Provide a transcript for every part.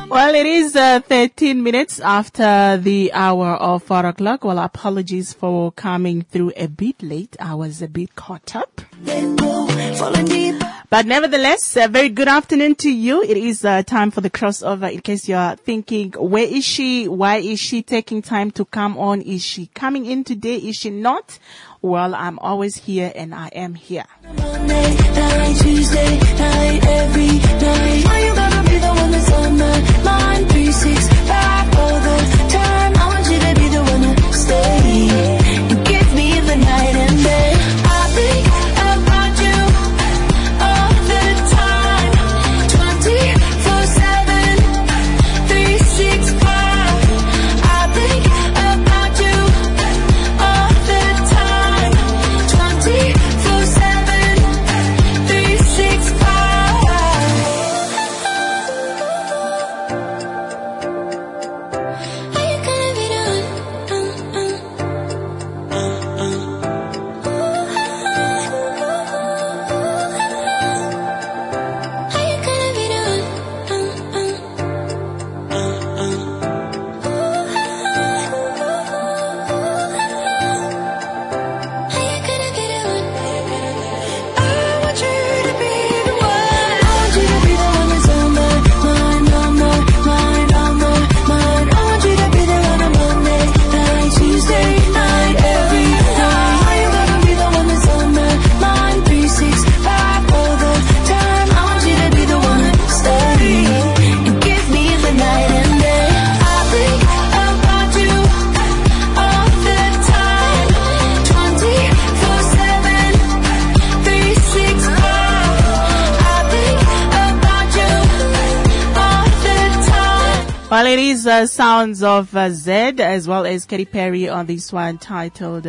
Well, it is 13 minutes after the hour of 4 o'clock. Well, apologies for coming through a bit late. I was a bit caught up. But nevertheless, a very good afternoon to you. It is time for the crossover. In case you are thinking, where is she? Why is she taking time to come on? Is she coming in today? Is she not? Well, I'm always here and I am here. Monday night, Tuesday night, every night. Why you gotta be the one that's on my mind? 365 all the time. I want you to be the one to stay and give me the night and day. I think about you all the time. 24/7, 365. I think about you all the time. 24/7, 365. Are you gonna be done? Are you gonna be done? Are you gonna be done? I want you to be the one. I want you to be the one that's on my mind, on my mind, on my mind. I want you to be the one on Monday night, Tuesday night, every night. Are you gonna be the one that's on my mind? 365 all the time. I want you to be the one to stay and give me the night and day. I think about you all the time. 24/7, 365. I think about you all the time. Well, it is sounds of Zed as well as Katy Perry on this one titled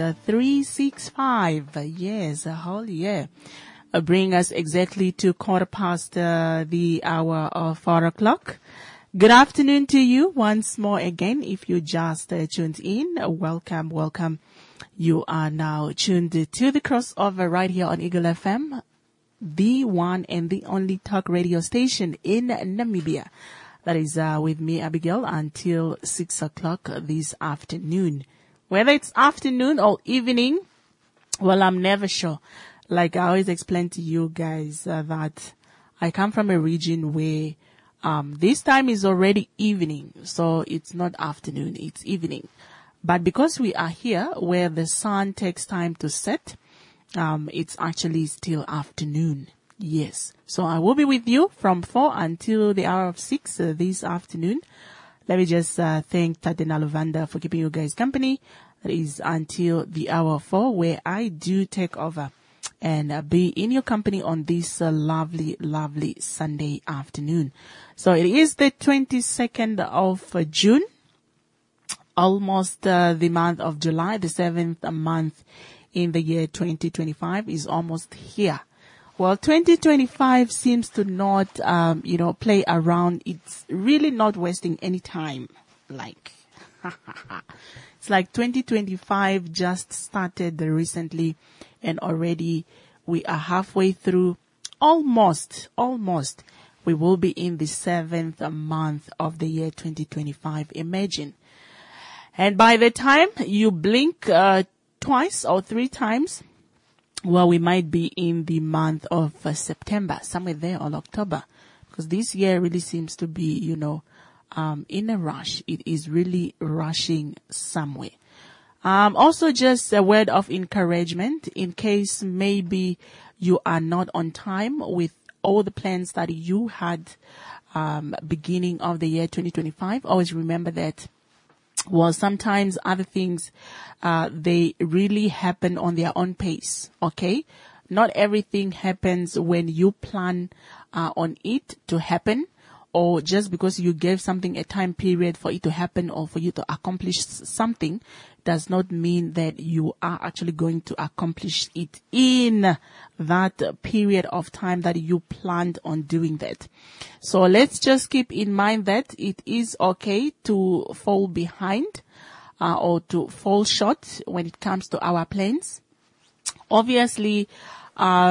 365. Yes, a whole year. Bring us exactly to 1:15 the hour of 4 o'clock. Good afternoon to you once more again. If you just tuned in, welcome, welcome. You are now tuned to the crossover right here on Eagle FM, the one and the only talk radio station in Namibia. That is with me, Abigail, until 6 o'clock this afternoon. Whether it's afternoon or evening, well, I'm never sure. Like I always explain to you guys that I come from a region where this time is already evening. So it's not afternoon, it's evening. But because we are here where the sun takes time to set, it's actually still afternoon. Yes. So I will be with you from 4 until the hour of 6 this afternoon. Let me just thank Tatena Lavanda for keeping you guys company. That is until the hour of 4 where I do take over and be in your company on this lovely, lovely Sunday afternoon. So it is the 22nd of June, almost the month of July, the 7th month in the year 2025 is almost here. Well, 2025 seems to not, play around. It's really not wasting any time. Like, it's like 2025 just started recently and already we are halfway through. Almost. We will be in the 7th month of the year 2025. Imagine. And by the time you blink, twice or 3 times, well, we might be in the month of September, somewhere there, or October, because this year really seems to be, in a rush. It is really rushing somewhere. Also just a word of encouragement in case maybe you are not on time with all the plans that you had, beginning of the year 2025. Always remember that. Well, sometimes other things, they really happen on their own pace. Okay. Not everything happens when you plan, on it to happen, or just because you gave something a time period for it to happen or for you to accomplish something does not mean that you are actually going to accomplish it in that period of time that you planned on doing that. So let's just keep in mind that it is okay to fall behind, or to fall short when it comes to our plans. Obviously,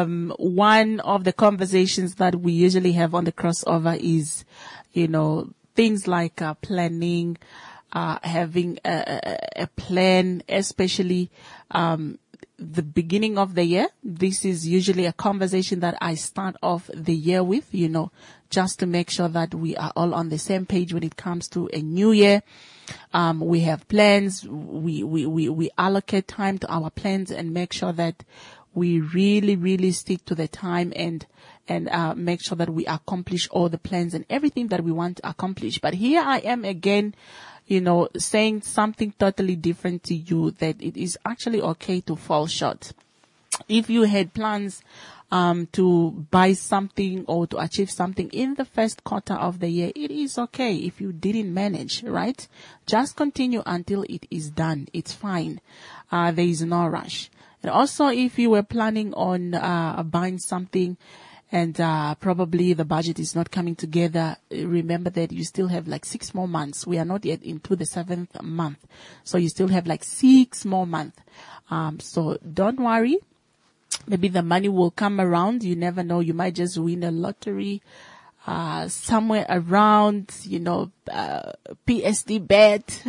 one of the conversations that we usually have on the crossover is, things like planning, having a plan, especially the beginning of the year. This is usually a conversation that I start off the year with, just to make sure that we are all on the same page when it comes to a new year. We have plans. We allocate time to our plans and make sure that we really, really stick to the time and make sure that we accomplish all the plans and everything that we want to accomplish. But here I am again, saying something totally different to you, that it is actually okay to fall short. If you had plans to buy something or to achieve something in the first quarter of the year, it is okay if you didn't manage, right? Just continue until it is done. It's fine. There is no rush. And also, if you were planning on buying something and probably the budget is not coming together, remember that you still have like 6 more months. We are not yet into the 7th month. So you still have like 6 more months. So don't worry. Maybe the money will come around. You never know. You might just win a lottery somewhere around, PSD bet.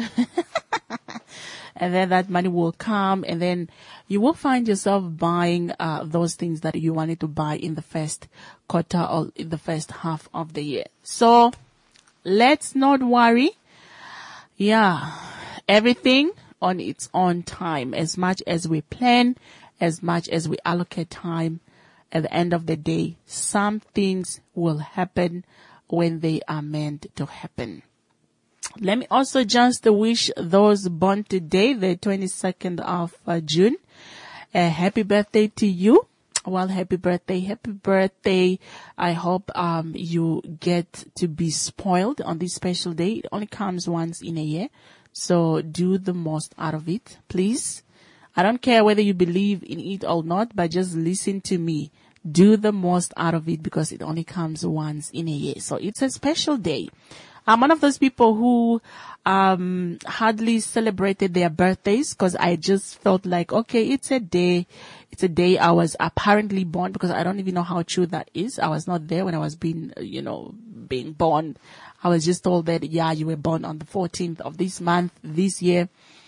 And then that money will come, and then you will find yourself buying those things that you wanted to buy in the first quarter or in the first half of the year. So let's not worry. Yeah, everything on its own time. As much as we plan, as much as we allocate time, at the end of the day, some things will happen when they are meant to happen. Let me also just wish those born today, the 22nd of June, a happy birthday to you. Well, happy birthday, happy birthday. I hope you get to be spoiled on this special day. It only comes once in a year, so do the most out of it, please. I don't care whether you believe in it or not, but just listen to me. Do the most out of it because it only comes once in a year. So it's a special day. I'm one of those people who hardly celebrated their birthdays because I just felt like, okay, it's a day I was apparently born, because I don't even know how true that is. I was not there when I was being born. I was just told that, yeah, you were born on the 14th of this month, this year.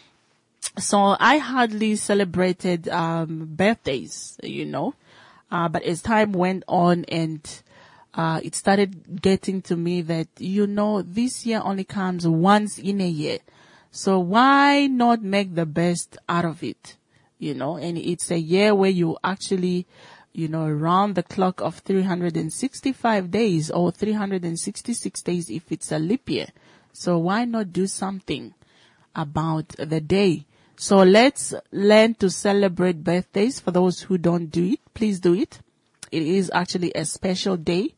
So I hardly celebrated birthdays, but as time went on and it started getting to me that, this year only comes once in a year. So why not make the best out of it? And it's a year where you actually, round the clock of 365 days or 366 days if it's a leap year. So why not do something about the day? So let's learn to celebrate birthdays. For those who don't do it, please do it. It is actually a special day.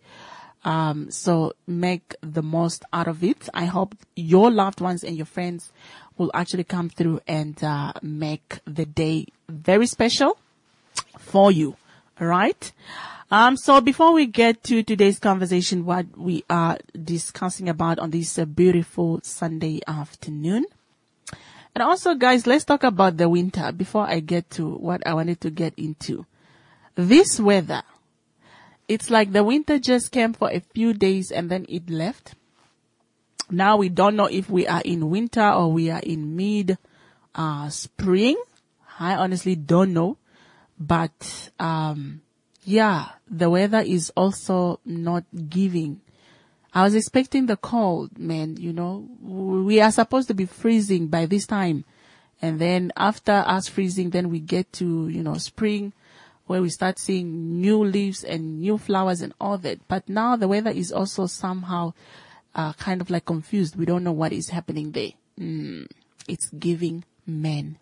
So make the most out of it. I hope your loved ones and your friends will actually come through and make the day very special for you. All right. So before we get to today's conversation, what we are discussing about on this beautiful Sunday afternoon. And also, guys, let's talk about the winter before I get to what I wanted to get into. This weather. It's like the winter just came for a few days and then it left. Now we don't know if we are in winter or we are in mid spring. I honestly don't know. But the weather is also not giving. I was expecting the cold, man. We are supposed to be freezing by this time. And then after us freezing, then we get to, spring, where we start seeing new leaves and new flowers and all that. But now the weather is also somehow kind of like confused. We don't know what is happening there. It's giving men.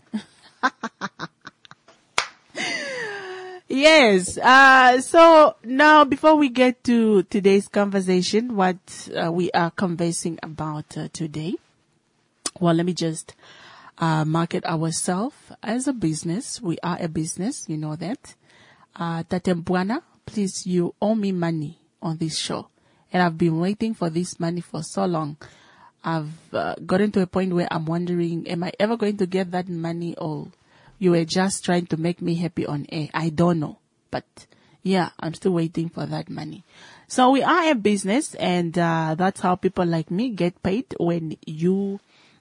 Yes. So now before we get to today's conversation, what we are conversing about today, well, let me just market ourselves as a business. We are a business, you know that. Tatembwana, please, you owe me money on this show. And I've been waiting for this money for so long. I've gotten to a point where I'm wondering, am I ever going to get that money, or you were just trying to make me happy on air? I don't know. But yeah, I'm still waiting for that money. So we are a business, and that's how people like me get paid when you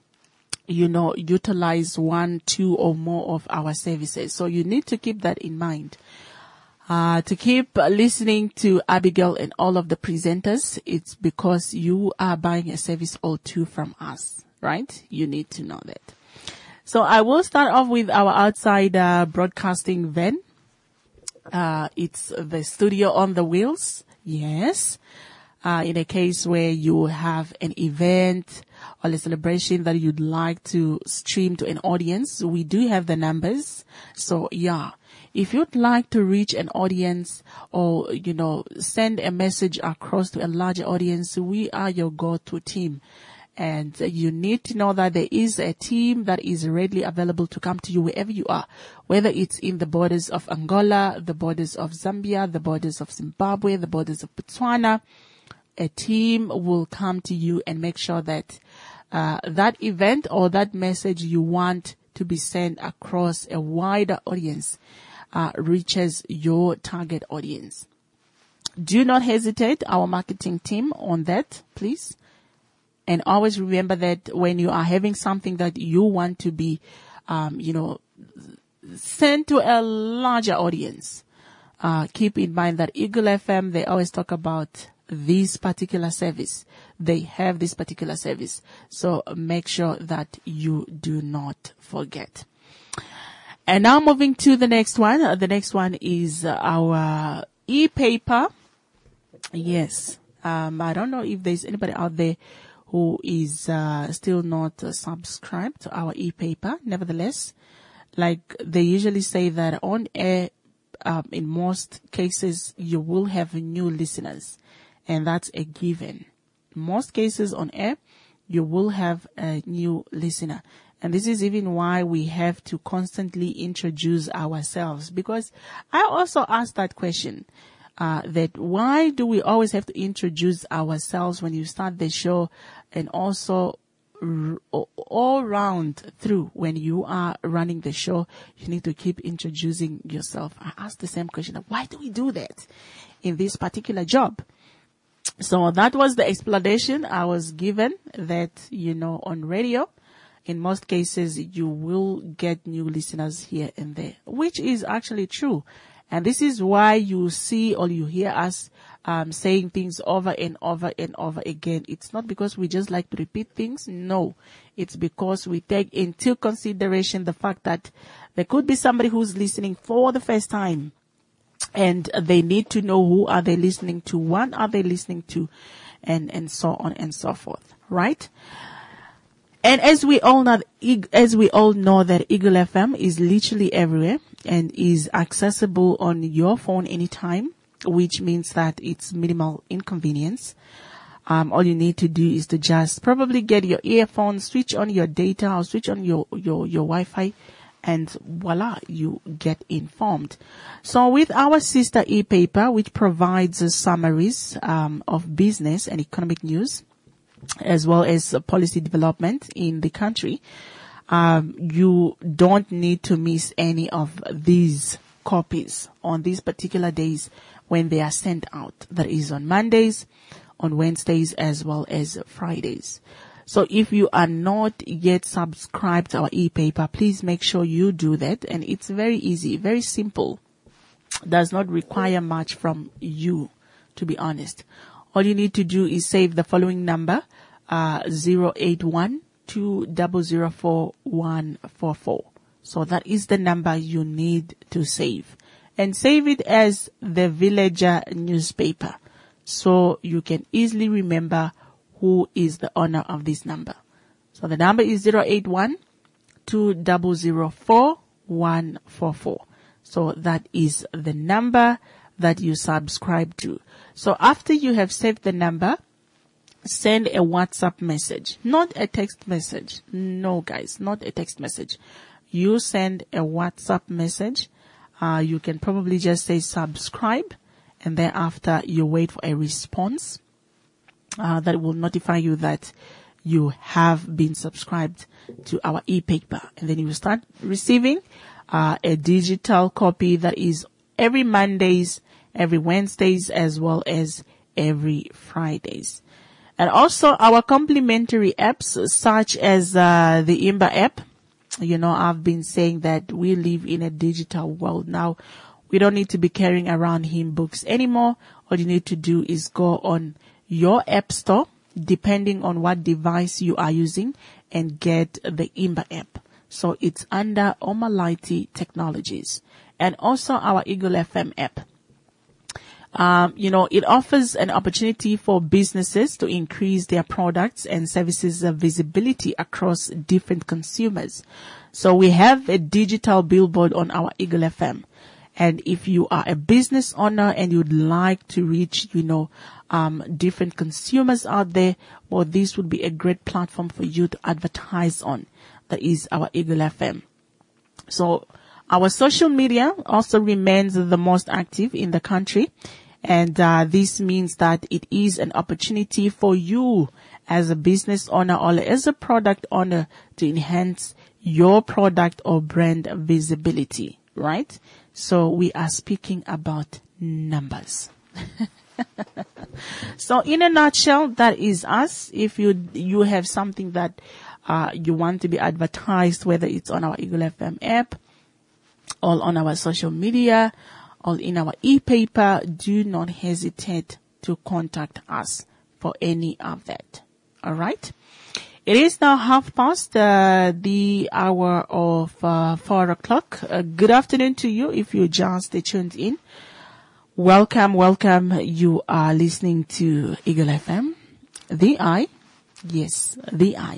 utilize one, two, or more of our services. So you need to keep that in mind. To keep listening to Abigail and all of the presenters, it's because you are buying a service or two from us, right? You need to know that. So I will start off with our outside broadcasting van. It's the studio on the wheels. Yes. In a case where you have an event or a celebration that you'd like to stream to an audience, we do have the numbers. So yeah, if you'd like to reach an audience or, send a message across to a larger audience, we are your go-to team. And you need to know that there is a team that is readily available to come to you wherever you are, whether it's in the borders of Angola, the borders of Zambia, the borders of Zimbabwe, the borders of Botswana. A team will come to you and make sure that that event or that message you want to be sent across a wider audience reaches your target audience. Do not hesitate, our marketing team, on that, please. And always remember that when you are having something that you want to be, sent to a larger audience, keep in mind that Eagle FM, they always talk about this particular service. They have this particular service. So make sure that you do not forget. And now moving to the next one. The next one is our e-paper. Yes. I don't know if there's anybody out there who is still not subscribed to our e-paper. Nevertheless, like they usually say that on air, in most cases, you will have new listeners. And that's a given. In most cases on air, you will have a new listener. And this is even why we have to constantly introduce ourselves. Because I also asked that question. That why do we always have to introduce ourselves when you start the show, and also all round through when you are running the show, you need to keep introducing yourself. I asked the same question. Why do we do that in this particular job? So that was the explanation I was given, that, on radio, in most cases, you will get new listeners here and there, which is actually true. And this is why you see or you hear us saying things over and over and over again. It's not because we just like to repeat things. No, it's because we take into consideration the fact that there could be somebody who's listening for the first time, and they need to know who are they listening to, what are they listening to, and so on and so forth, right? And as we all know that Eagle FM is literally everywhere and is accessible on your phone anytime, which means that it's minimal inconvenience. All you need to do is to just probably get your earphones, switch on your data, or switch on your Wi-Fi, and voila, you get informed. So with our sister e-paper, which provides summaries of business and economic news, as well as policy development in the country, you don't need to miss any of these copies on these particular days when they are sent out. That is on Mondays, on Wednesdays, as well as Fridays. So if you are not yet subscribed to our e-paper, please make sure you do that. And it's very easy, very simple. Does not require much from you, to be honest. All you need to do is save the following number, 081-2004-144. So that is the number you need to save. And save it as the Villager newspaper, so you can easily remember who is the owner of this number. So the number is 081-2004-144. So that is the number that you subscribe to. So after you have saved the number, send a WhatsApp message, not a text message. No, guys, not a text message. You send a WhatsApp message. You can probably just say subscribe, and thereafter you wait for a response that will notify you that you have been subscribed to our e-paper. And then you will start receiving a digital copy that is every Mondays, every Wednesdays, as well as every Fridays. And also our complimentary apps such as the Imba app. You know, I've been saying that we live in a digital world now. We don't need to be carrying around hymn books anymore. All you need to do is go on your app store, depending on what device you are using, and get the Imba app. So it's under Omalaiti Technologies. And also our Eagle FM app. You know, it offers an opportunity for businesses to increase their products and services visibility across different consumers. So we have a digital billboard on our Eagle FM. And if you are a business owner and you'd like to reach, you know, different consumers out there, well, this would be a great platform for you to advertise on. That is our Eagle FM. So our social media also remains the most active in the country. And this means that it is an opportunity for you as a business owner or as a product owner to enhance your product or brand visibility, right? So we are speaking about numbers. So in a nutshell, that is us. If you have something that you want to be advertised, whether it's on our Eagle FM app or on our social media, or in our e-paper, do not hesitate to contact us for any of that. All right. It is now past the hour of 4 o'clock. Good afternoon to you if you just tuned in. Welcome. You are listening to Eagle FM, the I. Yes, the I.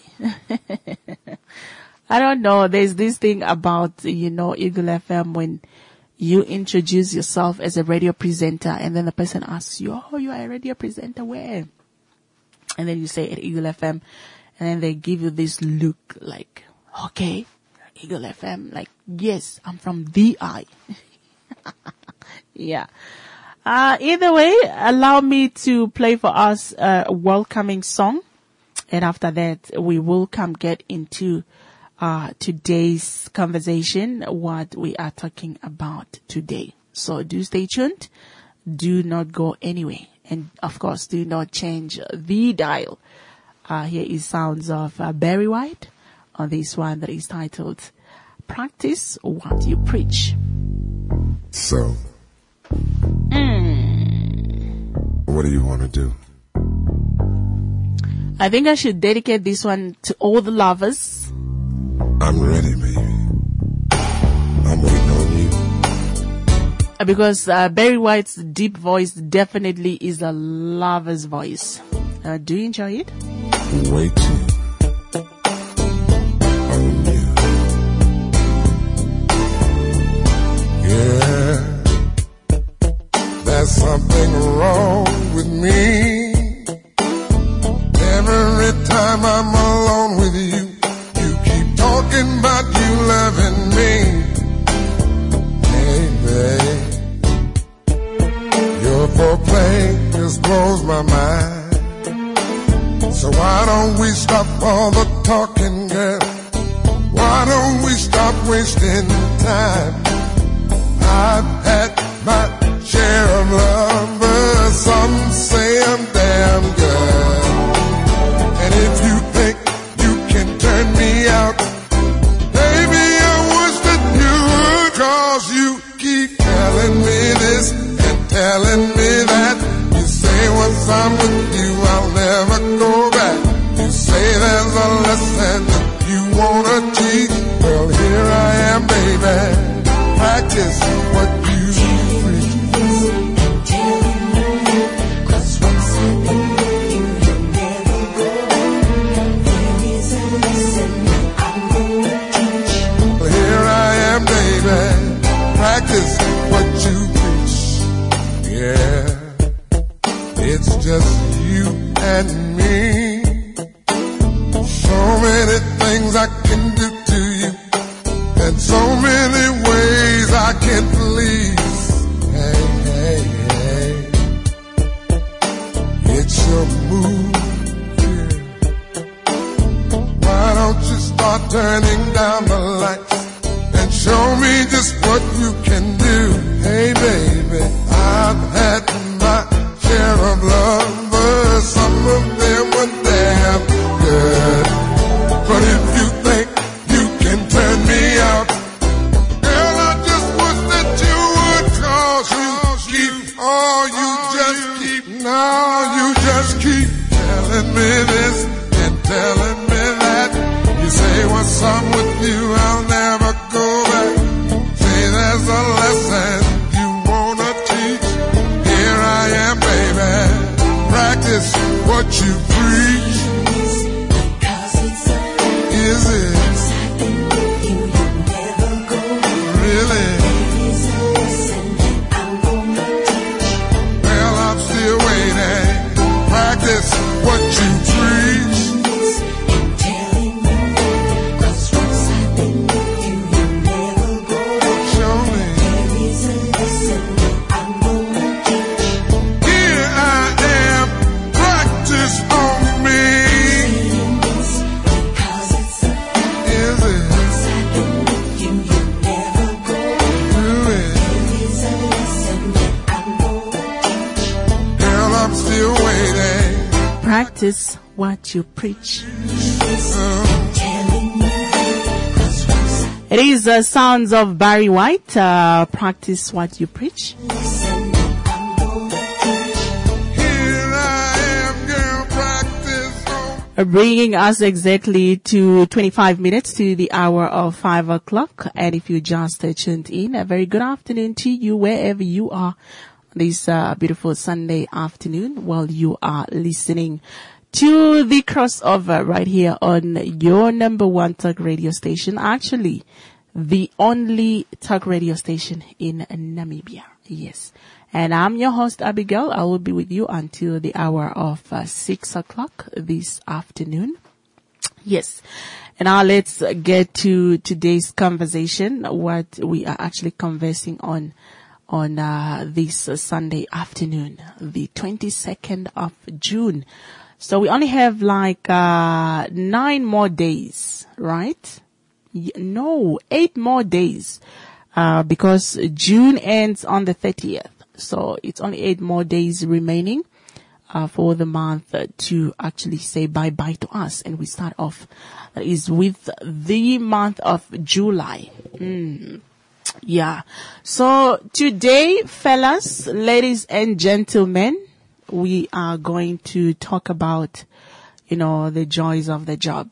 I don't know. There's this thing about, you know, Eagle FM when you introduce yourself as a radio presenter and then the person asks you, oh, you are a radio presenter where? And then you say at Eagle FM and then they give you this look like, okay, Eagle FM, like, yes, I'm from the I. Yeah. Either way, allow me to play for us a welcoming song. And after that, we will get into today's conversation, what we are talking about today. So do stay tuned. Do not go anywhere. And of course, do not change the dial. Here is sounds of Barry White on this one that is titled Practice What You Preach. So, what do you want to do? I think I should dedicate this one to all the lovers. I'm ready, baby. I'm waiting on you. Because Barry White's deep voice definitely is a lover's voice. Do you enjoy it? Waiting on you. Yeah, there's something wrong with me. Every time I'm alone with you, talking about you loving me. Hey, babe, your foreplay just blows my mind. So why don't we stop all the talking, girl? Why don't we stop wasting time? I've had my share of lovers. Some say I'm damn good. And if you think you can turn me out, cause you keep telling me this and telling me that. You say once I'm with you I'll never go back. You say there's a lesson that you wanna teach. Well, here I am, baby. Practice what you preach. Cause once I've been with you, you'll never go back. There is a lesson that I'm gonna teach. Well, here I am, baby. Practice what you preach. Yeah, it's just you and me. So many things I can do to you, and so many ways I can please. Hey, hey, hey, it's your move here. Why don't you start turning down the lights and show me just what you can do? Hey, baby, I've had my share of love. keep telling me this and telling me that. You say what's wrong with you, I'll never go back. Say there's a lesson you wanna teach. Here I am, baby. Practice what you preach. Is it? Really? Well, I'm still waiting. Practice what you preach. Show me. Here I am. Practice on me. Is it? Girl, I'm still waiting. Practice what you preach. It is the sounds of Barry White. Practice what you preach. Here I am, girl, practice on. Bringing us exactly to 25 minutes to the hour of 5 o'clock. And if you just tuned in, a very good afternoon to you wherever you are this beautiful Sunday afternoon while you are listening to the crossover right here on your number one talk radio station. Actually, the only talk radio station in Namibia. Yes. And I'm your host, Abigail. I will be with you until the hour of 6 o'clock this afternoon. Yes. And now let's get to today's conversation, what we are actually conversing on this Sunday afternoon, the 22nd of June. So we only have like 9 more days, right? No, 8 more days, because June ends on the 30th. So it's only 8 more days remaining for the month to actually say bye-bye to us. And we start off is with the month of July. Yeah. So today, fellas, ladies and gentlemen, we are going to talk about, the joys of the job,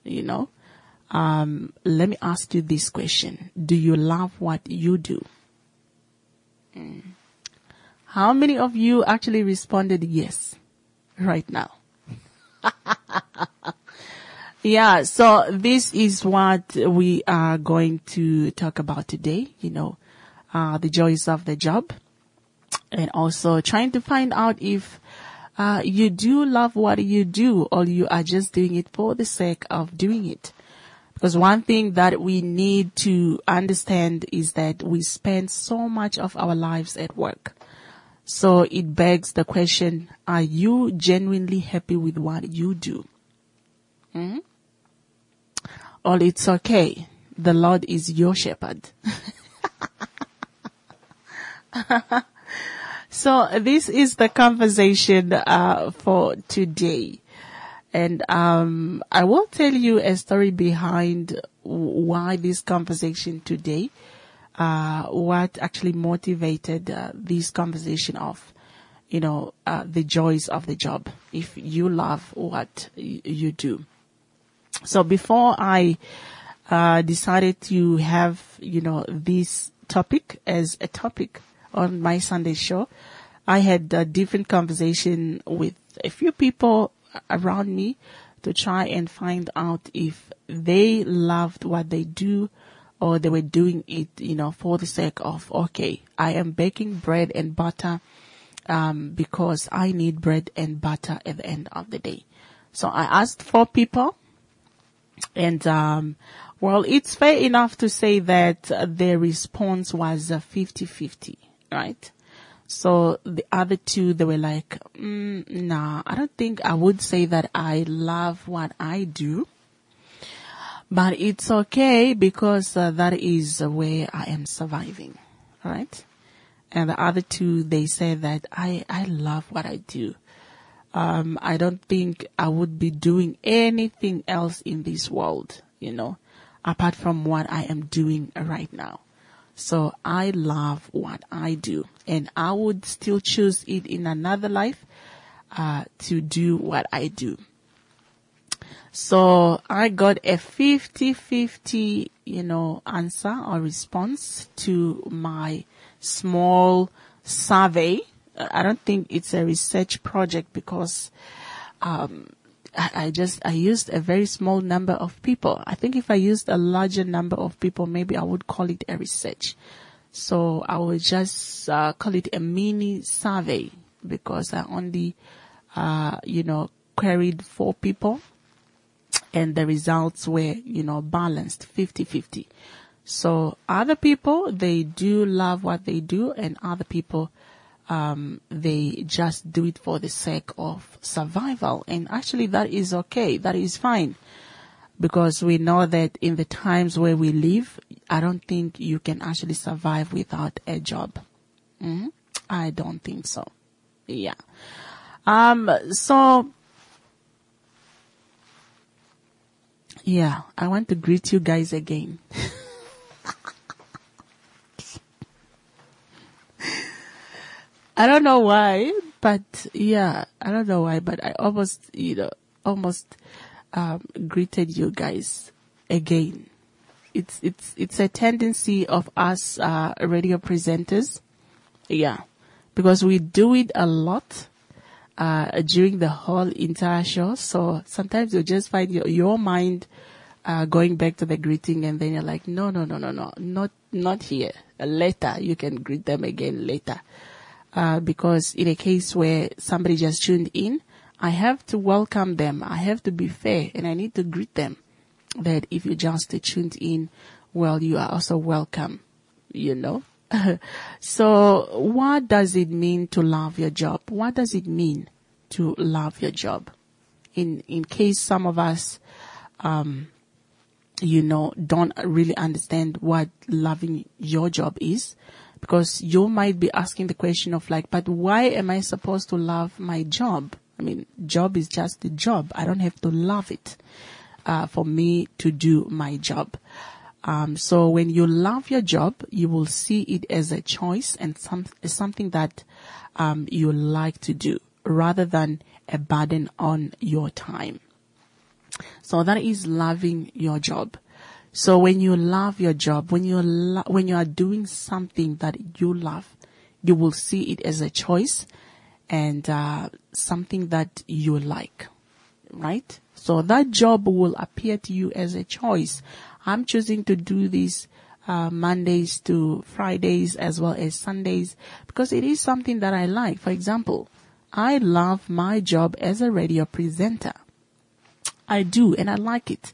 Let me ask you this question. Do you love what you do? How many of you actually responded yes right now? Yeah, so this is what we are going to talk about today, the joys of the job, and also trying to find out if you do love what you do or you are just doing it for the sake of doing it. Because one thing that we need to understand is that we spend so much of our lives at work. So it begs the question, are you genuinely happy with what you do? Or it's okay. The Lord is your shepherd. So this is the conversation for today. And I will tell you a story behind why this conversation today, what actually motivated this conversation of, the joys of the job, if you love what you do. So before I decided to have, this topic as a topic on my Sunday show, I had a different conversation with a few people around me to try and find out if they loved what they do or they were doing it, for the sake of, okay, I am baking bread and butter because I need bread and butter at the end of the day. So I asked 4 people. And, it's fair enough to say that their response was 50-50, right? So the other 2, they were like, nah, I don't think I would say that I love what I do. But it's okay because that is where I am surviving, right? And the other 2, they said that I love what I do. I don't think I would be doing anything else in this world, apart from what I am doing right now. So I love what I do, and I would still choose it in another life. to do what I do. So I got a 50-50, answer or response to my small survey. I don't think it's a research project because, I used a very small number of people. I think if I used a larger number of people, maybe I would call it a research. So I would just, call it a mini survey because I only, queried 4 people. And the results were, balanced 50-50. So other people, they do love what they do, and other people, they just do it for the sake of survival. And actually that is okay. That is fine. Because we know that in the times where we live, I don't think you can actually survive without a job. I don't think so. Yeah. Yeah, I want to greet you guys again. I don't know why, but I almost, greeted you guys again. It's a tendency of us, radio presenters. Yeah, because we do it a lot. During the whole entire show. So sometimes you just find your mind, going back to the greeting, and then you're like, no, not here. Later, you can greet them again later. Because in a case where somebody just tuned in, I have to welcome them. I have to be fair, and I need to greet them. That if you just tuned in, well, you are also welcome, So what does it mean to love your job? What does it mean to love your job? In case some of us, don't really understand what loving your job is, because you might be asking the question of but why am I supposed to love my job? I mean, job is just a job. I don't have to love it, for me to do my job. So when you love your job, you will see it as a choice and something that, you like to do rather than a burden on your time. So that is loving your job. So when you love your job, when you are doing something that you love, you will see it as a choice and, something that you like, right? So that job will appear to you as a choice. I'm choosing to do this, Mondays to Fridays as well as Sundays because it is something that I like. For example, I love my job as a radio presenter. I do, and I like it,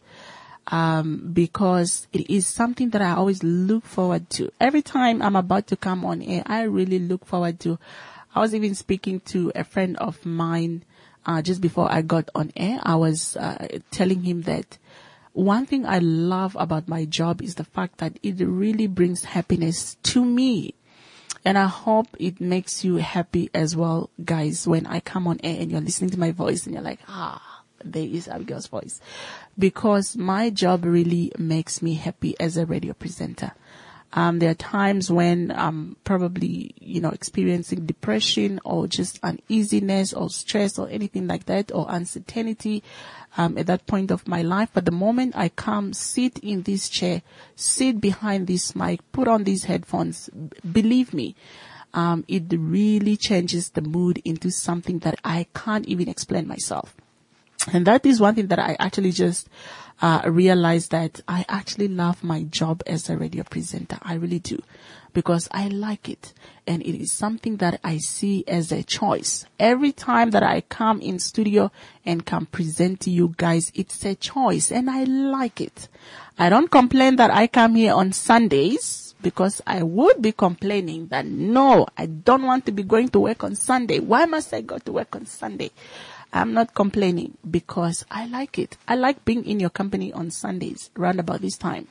because it is something that I always look forward to. Every time I'm about to come on air, I really look forward to. I was even speaking to a friend of mine, just before I got on air. I was, telling him that one thing I love about my job is the fact that it really brings happiness to me. And I hope it makes you happy as well, guys, when I come on air and you're listening to my voice and you're like, there is Abigail's voice. Because my job really makes me happy as a radio presenter. There are times when I'm probably, experiencing depression or just uneasiness or stress or anything like that or uncertainty, at that point of my life. But the moment I come, sit in this chair, sit behind this mic, put on these headphones, believe me, it really changes the mood into something that I can't even explain myself. And that is one thing that I actually just realized, that I actually love my job as a radio presenter. I really do, because I like it. And it is something that I see as a choice. Every time that I come in studio and can present to you guys, it's a choice and I like it. I don't complain that I come here on Sundays, because I would be complaining that no, I don't want to be going to work on Sunday. Why must I go to work on Sunday? I'm not complaining because I like it. I like being in your company on Sundays around about this time.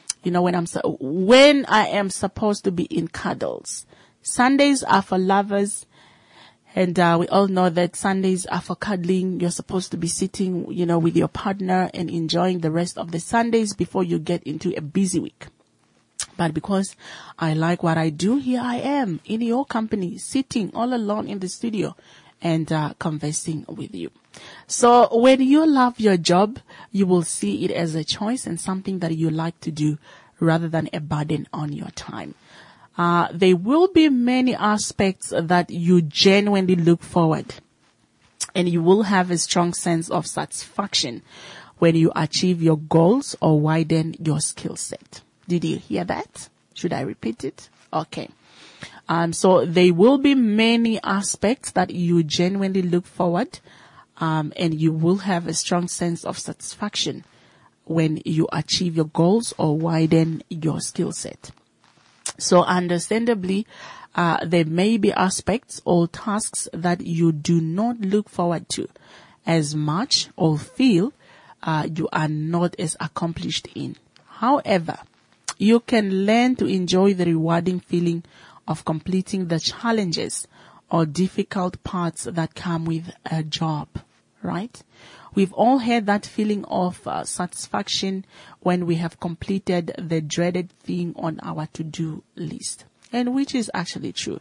When I am supposed to be in cuddles. Sundays are for lovers, and we all know that Sundays are for cuddling. You're supposed to be sitting, with your partner and enjoying the rest of the Sundays before you get into a busy week. But because I like what I do, here I am in your company, sitting all alone in the studio and conversing with you. So when you love your job, you will see it as a choice and something that you like to do rather than a burden on your time. There will be many aspects that you genuinely look forward, and you will have a strong sense of satisfaction when you achieve your goals or widen your skill set. Did you hear that? Should I repeat it? Okay. So there will be many aspects that you genuinely look forward, and you will have a strong sense of satisfaction when you achieve your goals or widen your skill set. So understandably, there may be aspects or tasks that you do not look forward to as much or feel you are not as accomplished in. However, you can learn to enjoy the rewarding feeling of completing the challenges or difficult parts that come with a job, right? We've all had that feeling of satisfaction when we have completed the dreaded thing on our to-do list, and which is actually true.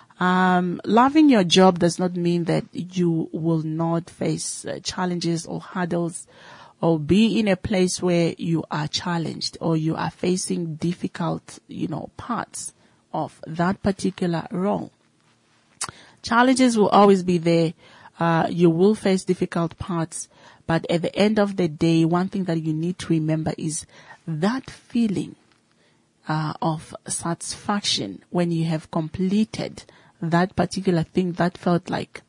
Loving your job does not mean that you will not face challenges or hurdles or be in a place where you are challenged or you are facing difficult, parts of that particular role. Challenges will always be there. You will face difficult parts, but at the end of the day, one thing that you need to remember is that feeling of satisfaction when you have completed that particular thing that felt like,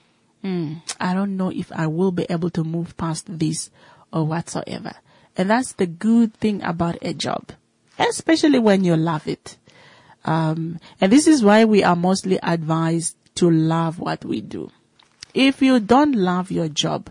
I don't know if I will be able to move past this or whatsoever. And that's the good thing about a job, especially when you love it. And this is why we are mostly advised to love what we do. If you don't love your job,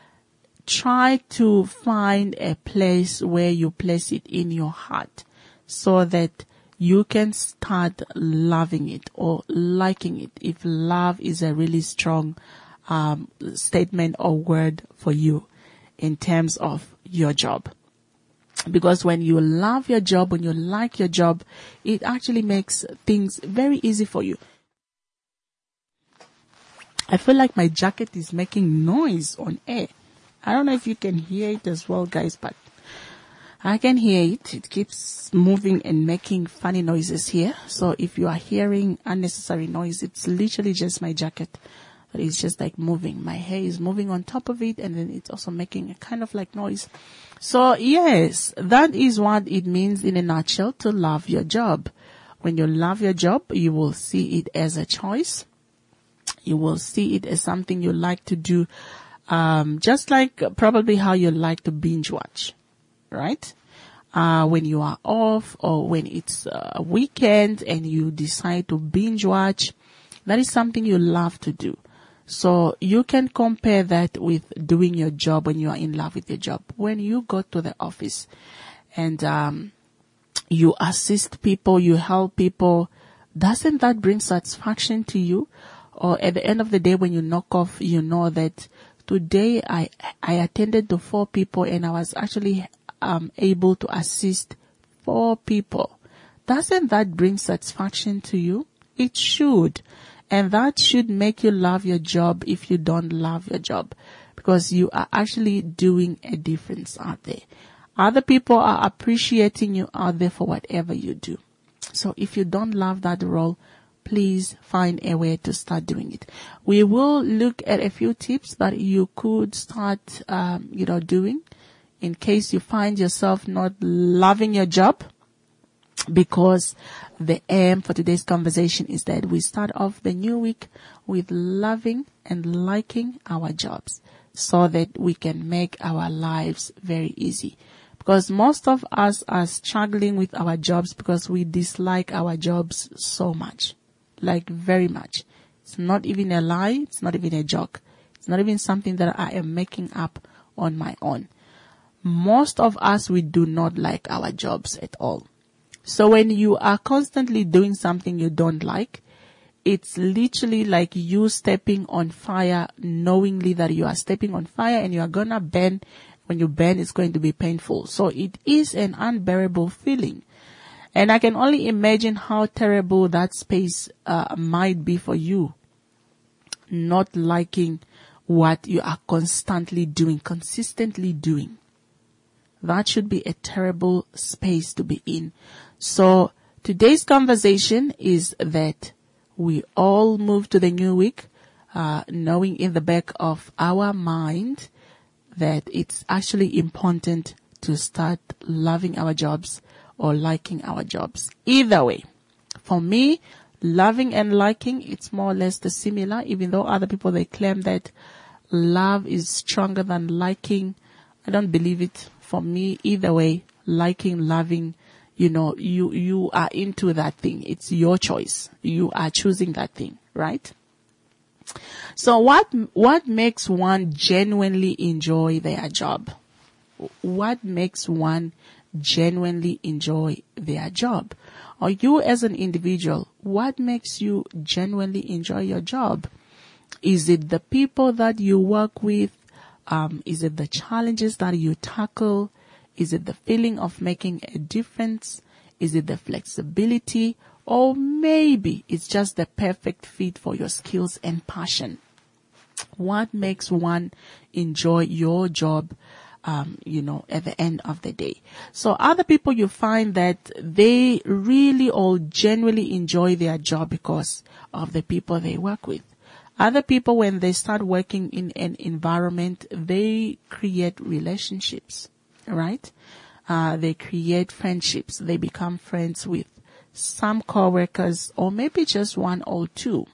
try to find a place where you place it in your heart so that you can start loving it or liking it, if love is a really strong statement or word for you in terms of your job. Because when you love your job, when you like your job, it actually makes things very easy for you. I feel like my jacket is making noise on air. I don't know if you can hear it as well, guys, but I can hear it. It keeps moving and making funny noises here. So if you are hearing unnecessary noise, it's literally just my jacket that is just like moving. My hair is moving on top of it, and then it's also making a kind of like noise. So yes, that is what it means in a nutshell to love your job. When you love your job, you will see it as a choice. You will see it as something you like to do, just like probably how you like to binge watch, right? When you are off or when it's a weekend and you decide to binge watch, that is something you love to do. So you can compare that with doing your job when you are in love with your job. When you go to the office and you assist people, you help people, doesn't that bring satisfaction to you? Or at the end of the day, when you knock off, you know that today I attended to 4 people and I was actually able to assist 4 people. Doesn't that bring satisfaction to you? It should. And that should make you love your job if you don't love your job, because you are actually doing a difference out there. Other people are appreciating you out there for whatever you do. So if you don't love that role, please find a way to start doing it. We will look at a few tips that you could start, doing in case you find yourself not loving your job, because the aim for today's conversation is that we start off the new week with loving and liking our jobs so that we can make our lives very easy. Because most of us are struggling with our jobs because we dislike our jobs so much. Like very much. It's not even a lie. It's not even a joke. It's not even something that I am making up on my own. Most of us, we do not like our jobs at all. So when you are constantly doing something you don't like, it's literally like you stepping on fire, knowingly that you are stepping on fire and you are gonna burn. When you burn, it's going to be painful. So it is an unbearable feeling. And I can only imagine how terrible that space might be for you, not liking what you are constantly doing, consistently doing. That should be a terrible space to be in. So today's conversation is that we all move to the new week, knowing in the back of our mind that it's actually important to start loving our jobs or liking our jobs. Either way, for me, loving and liking, it's more or less the similar, even though other people, they claim that love is stronger than liking. I don't believe it. For me, either way, liking, loving, you are into that thing. It's your choice. You are choosing that thing, right? So what makes one genuinely enjoy their job? What makes one genuinely enjoy their job? Or you as an individual, what makes you genuinely enjoy your job? Is it the people that you work with? Is it the challenges that you tackle? Is it the feeling of making a difference? Is it the flexibility? Or maybe it's just the perfect fit for your skills and passion. What makes one enjoy your job, at the end of the day? So other people, you find that they really or genuinely enjoy their job because of the people they work with. Other people, when they start working in an environment, they create relationships, right? They create friendships. They become friends with some coworkers, or maybe just one or two.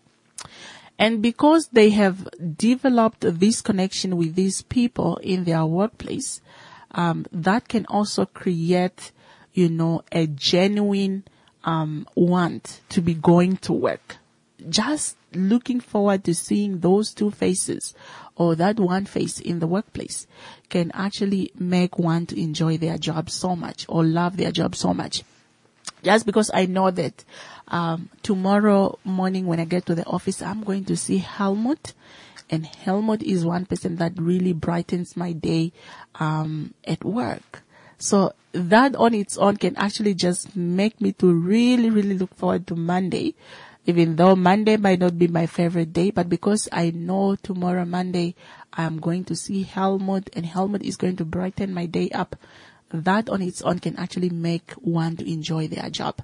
And because they have developed this connection with these people in their workplace, that can also create, a genuine want to be going to work. Just looking forward to seeing those two faces or that one face in the workplace can actually make one to enjoy their job so much or love their job so much. Just because I know that tomorrow morning when I get to the office, I'm going to see Helmut. And Helmut is one person that really brightens my day at work. So that on its own can actually just make me to really, really look forward to Monday. Even though Monday might not be my favorite day, but because I know tomorrow Monday I'm going to see Helmut and Helmut is going to brighten my day up, that on its own can actually make one to enjoy their job.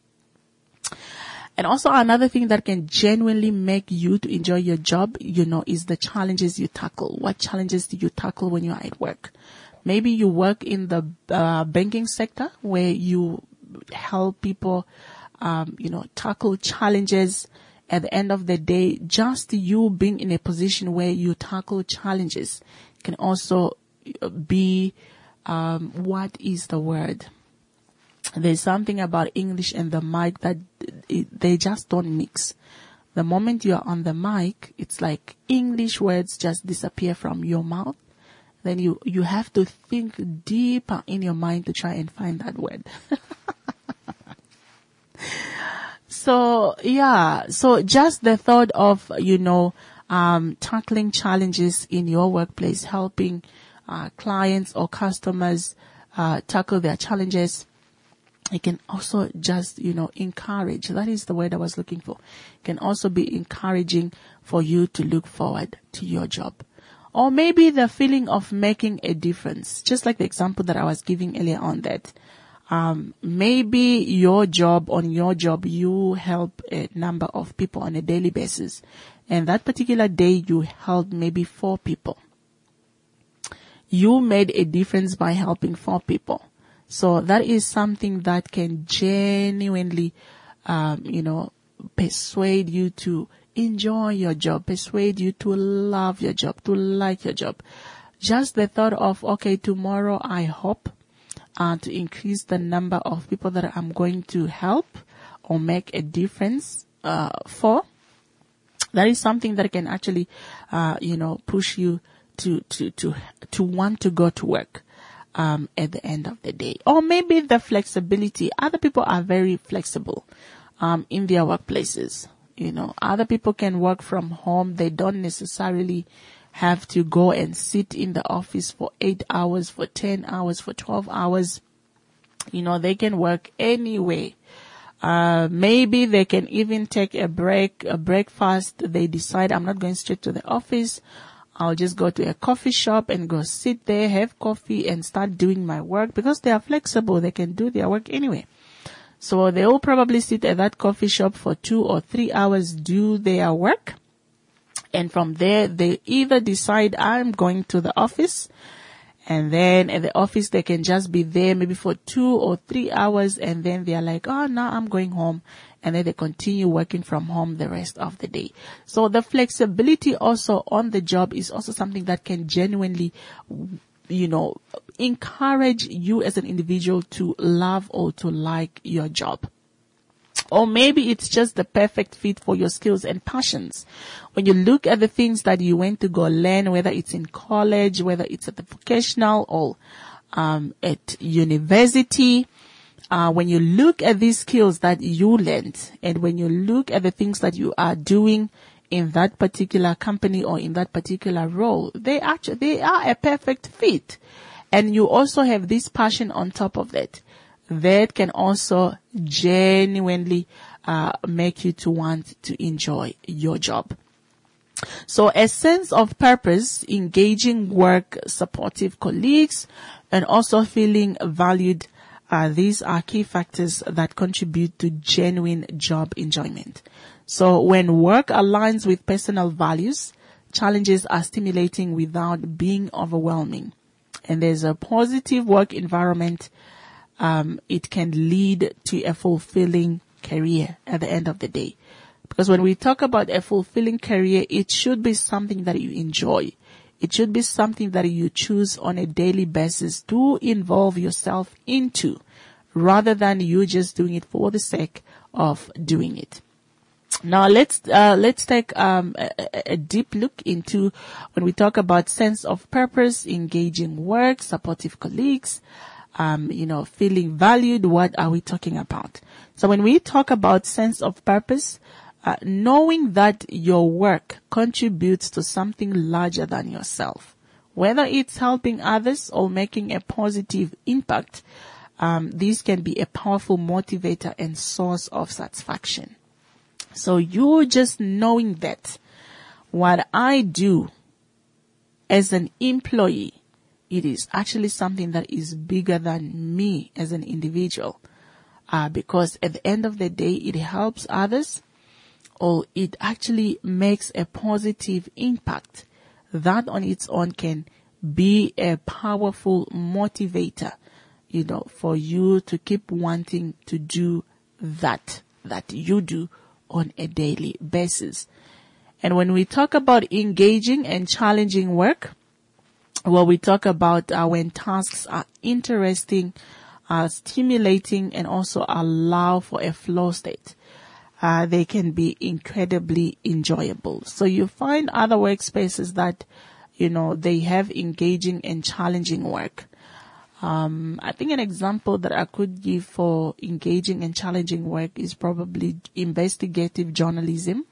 And also another thing that can genuinely make you to enjoy your job, is the challenges you tackle. What challenges do you tackle when you're at work? Maybe you work in the banking sector where you help people tackle challenges. At the end of the day, just you being in a position where you tackle challenges can also be, what is the word? There's something about English and the mic that they just don't mix. The moment you are on the mic, it's like English words just disappear from your mouth. Then you have to think deeper in your mind to try and find that word. So just the thought of, tackling challenges in your workplace, helping clients or customers tackle their challenges, it can also just, encourage. That is the word I was looking for. It can also be encouraging for you to look forward to your job. Or maybe the feeling of making a difference, just like the example that I was giving earlier on, that maybe your job, you help a number of people on a daily basis. And that particular day you helped maybe 4 people. You made a difference by helping 4 people. So that is something that can genuinely, persuade you to enjoy your job, persuade you to love your job, to like your job. Just the thought of, okay, tomorrow I hope to increase the number of people that I'm going to help or make a difference for. That is something that can actually, push you to want to go to work at the end of the day. Or maybe the flexibility. Other people are very flexible in their workplaces. Other people can work from home. They don't necessarily have to go and sit in the office for 8 hours, for 10 hours, for 12 hours. They can work anywhere Maybe they can even take a breakfast. They decide, I'm not going straight to the office. I'll just go to a coffee shop and go sit there, have coffee and start doing my work, because they are flexible. They can do their work anyway. So they will probably sit at that coffee shop for 2 or 3 hours, do their work. And from there, they either decide, I'm going to the office, and then at the office, they can just be there maybe for 2 or 3 hours, and then they are like, oh, now I'm going home. And then they continue working from home the rest of the day. So the flexibility also on the job is also something that can genuinely, encourage you as an individual to love or to like your job. Or maybe it's just the perfect fit for your skills and passions. When you look at the things that you went to go learn, whether it's in college, whether it's at the vocational or at university, when you look at these skills that you learned, and when you look at the things that you are doing in that particular company or in that particular role, they are a perfect fit. And you also have this passion on top of that. That can also genuinely make you to want to enjoy your job. So a sense of purpose, engaging work, supportive colleagues, and also feeling valued, these are key factors that contribute to genuine job enjoyment. So when work aligns with personal values, challenges are stimulating without being overwhelming. And there's a positive work environment, it can lead to a fulfilling career at the end of the day. Because when we talk about a fulfilling career, it should be something that you enjoy. It should be something that you choose on a daily basis to involve yourself into, rather than you just doing it for the sake of doing it. Now let's take a deep look into when we talk about sense of purpose, engaging work, supportive colleagues, feeling valued. What are we talking about? So when we talk about sense of purpose, knowing that your work contributes to something larger than yourself, whether it's helping others or making a positive impact, this can be a powerful motivator and source of satisfaction. So you just knowing that what I do as an employee, it is actually something that is bigger than me as an individual, because at the end of the day, it helps others, or it actually makes a positive impact. That on its own can be a powerful motivator, for you to keep wanting to do that you do on a daily basis. And when we talk about engaging and challenging work, well, we talk about when tasks are interesting, stimulating, and also allow for a flow state. They can be incredibly enjoyable. So you find other workspaces that, they have engaging and challenging work. I think an example that I could give for engaging and challenging work is probably investigative journalism.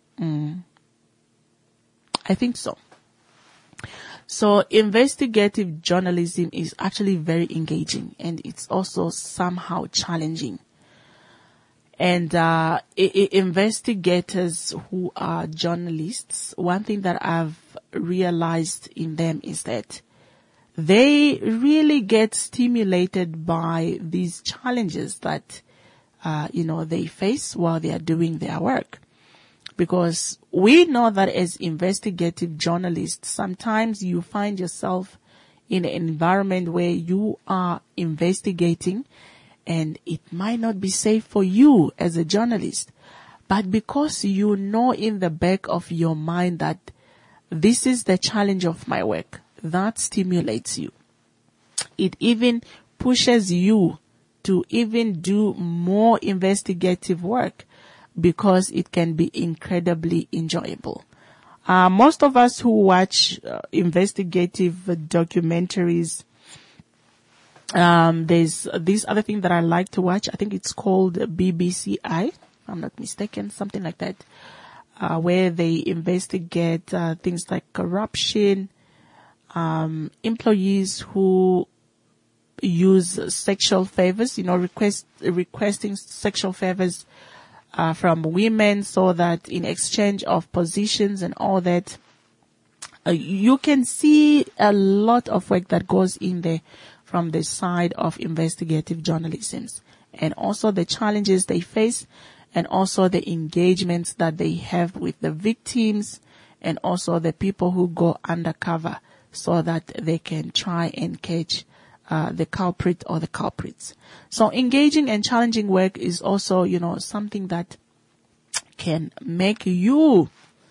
I think so. So investigative journalism is actually very engaging, and it's also somehow challenging. And investigators who are journalists, one thing that I've realized in them is that they really get stimulated by these challenges that, they face while they are doing their work. Because we know that as investigative journalists, sometimes you find yourself in an environment where you are investigating, and it might not be safe for you as a journalist. But because you know in the back of your mind that this is the challenge of my work, that stimulates you. It even pushes you to even do more investigative work, because it can be incredibly enjoyable. Most of us who watch investigative documentaries, there's this other thing that I like to watch. I think it's called BBCI, if I'm not mistaken, something like that, where they investigate things like corruption, employees who use sexual favors, requesting sexual favors from women so that in exchange of positions and all that. You can see a lot of work that goes in there from the side of investigative journalism, and also the challenges they face, and also the engagements that they have with the victims, and also the people who go undercover so that they can try and catch the culprit or the culprits. So engaging and challenging work is also, something that can make you,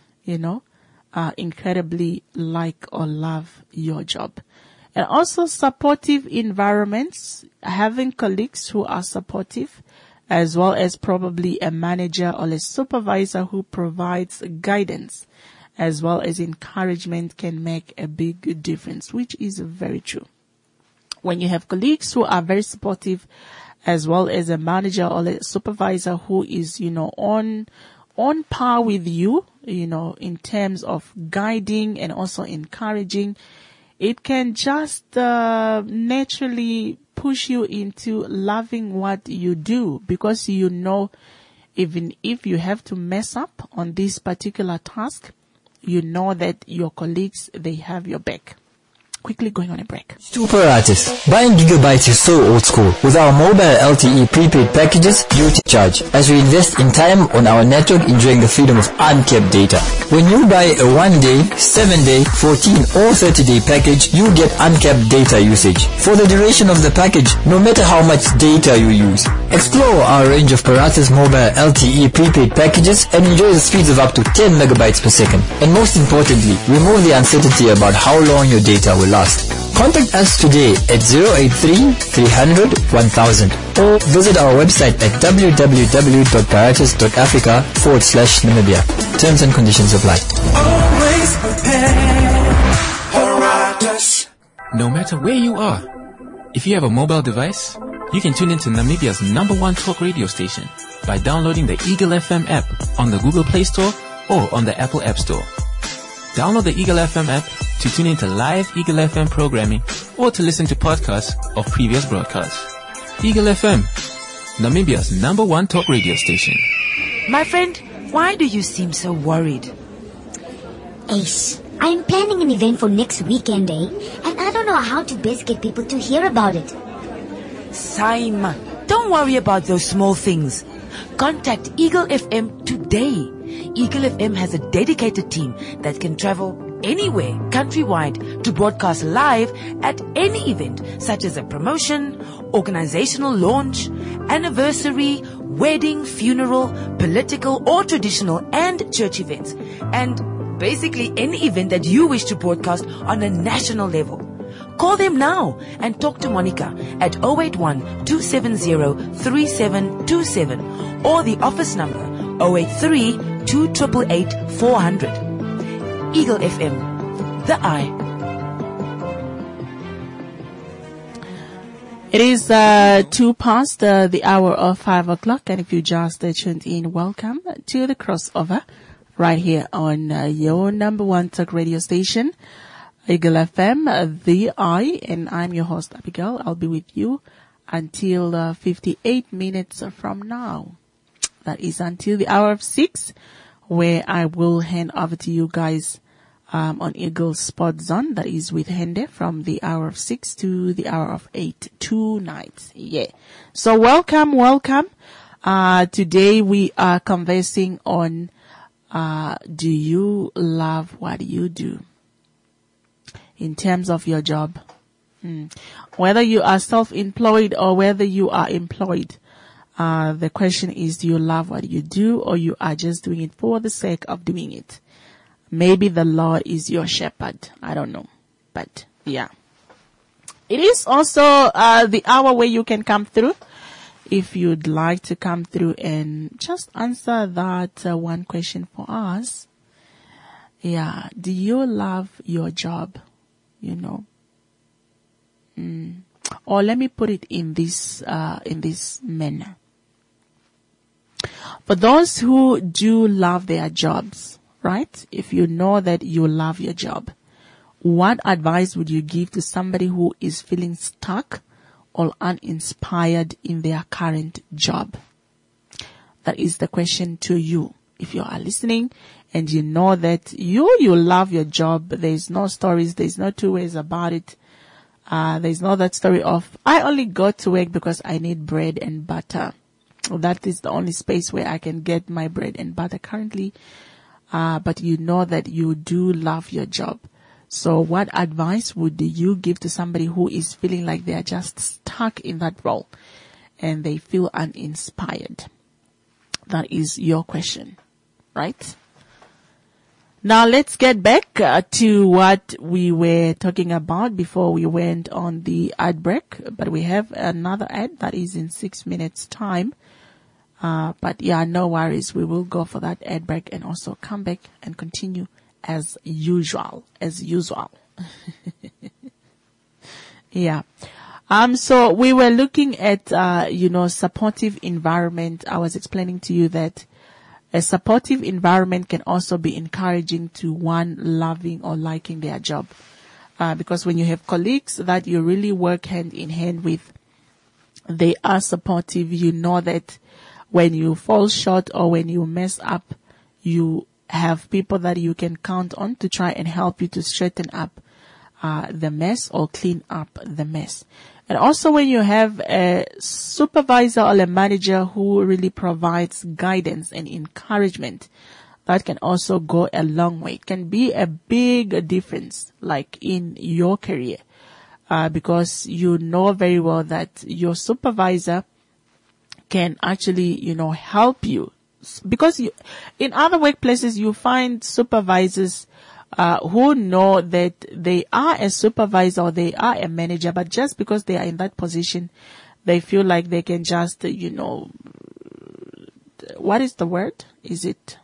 incredibly like or love your job. And also supportive environments, having colleagues who are supportive, as well as probably a manager or a supervisor who provides guidance, as well as encouragement, can make a big difference, which is very true. When you have colleagues who are very supportive, as well as a manager or a supervisor who is, on par with you, in terms of guiding and also encouraging, it can just naturally push you into loving what you do, because even if you have to mess up on this particular task, that your colleagues, they have your back. Quickly going on a break. Super artists. Buying gigabytes is so old school. With our mobile LTE prepaid packages, you charge, as we invest in time on our network, enjoying the freedom of uncapped data. When you buy a 1-day, 7-day, 14 or 30-day package, you get uncapped data usage for the duration of the package, no matter how much data you use. Explore our range of Paratus mobile LTE prepaid packages and enjoy the speeds of up to 10 megabytes per second. And most importantly, remove the uncertainty about how long your data will last. Contact us today at 083-300-1000 or visit our website at www.paratus.africa/Namibia. Terms and conditions apply. Always prepare. Paratus. No matter where you are, if you have a mobile device, you can tune into Namibia's #1 talk radio station by downloading the Eagle FM app on the Google Play Store or on the Apple App Store. Download the Eagle FM app to tune into live Eagle FM programming or to listen to podcasts of previous broadcasts. Eagle FM, Namibia's #1 talk radio station. My friend, why do you seem so worried? Ace, I'm planning an event for next weekend, and I don't know how to best get people to hear about it. Saima, don't worry about those small things. Contact Eagle FM today. Eagle FM has a dedicated team that can travel anywhere countrywide to broadcast live at any event, such as a promotion, organizational launch, anniversary, wedding, funeral, political or traditional and church events, and basically any event that you wish to broadcast on a national level. Call them now and talk to Monica at 081-270-3727 or the office number 083-288-400. Eagle FM, the eye. It is 2 past the hour of 5 o'clock, and if you just tuned in, welcome to the crossover right here on your #1 talk radio station, Eagle FM, the eye, and I'm your host, Abigail. I'll be with you until 58 minutes from now. That is until the hour of 6, where I will hand over to you guys on Eagle Sport Zone. That is with Hende from the hour of 6 to the hour of 8 tonight. Yeah. So welcome. Today we are conversing on do you love what you do? In terms of your job. Whether you are self-employed or whether you are employed. The question is, do you love what you do, or you are just doing it for the sake of doing it? Maybe the Lord is your shepherd. I don't know. But yeah. It is also the hour where you can come through. If you'd like to come through and just answer that one question for us. Yeah. Do you love your job? Or let me put it in this manner. For those who do love their jobs, right? If you know that you love your job, what advice would you give to somebody who is feeling stuck or uninspired in their current job? That is the question to you. If you are listening and you know that you love your job, there's no stories, there's no two ways about it. There's no that story of, I only go to work because I need bread and butter. That is the only space where I can get my bread and butter currently. But you know that you do love your job. So what advice would you give to somebody who is feeling like they are just stuck in that role and they feel uninspired? That is your question, right? Now let's get back to what we were talking about before we went on the ad break. But we have another ad that is in 6 minutes time. But yeah, no worries. We will go for that ad break and also come back and continue as usual. Yeah. So we were looking at, supportive environment. I was explaining to you that a supportive environment can also be encouraging to one loving or liking their job. Because when you have colleagues that you really work hand in hand with, they are supportive. You know that when you fall short or when you mess up, you have people that you can count on to try and help you to straighten up the mess or clean up the mess. And also when you have a supervisor or a manager who really provides guidance and encouragement, that can also go a long way. It can be a big difference, like in your career, because you know very well that your supervisor can actually, help you. Because in other workplaces, you find supervisors who know that they are a supervisor or they are a manager, but just because they are in that position, they feel like they can just, what is the word? Is it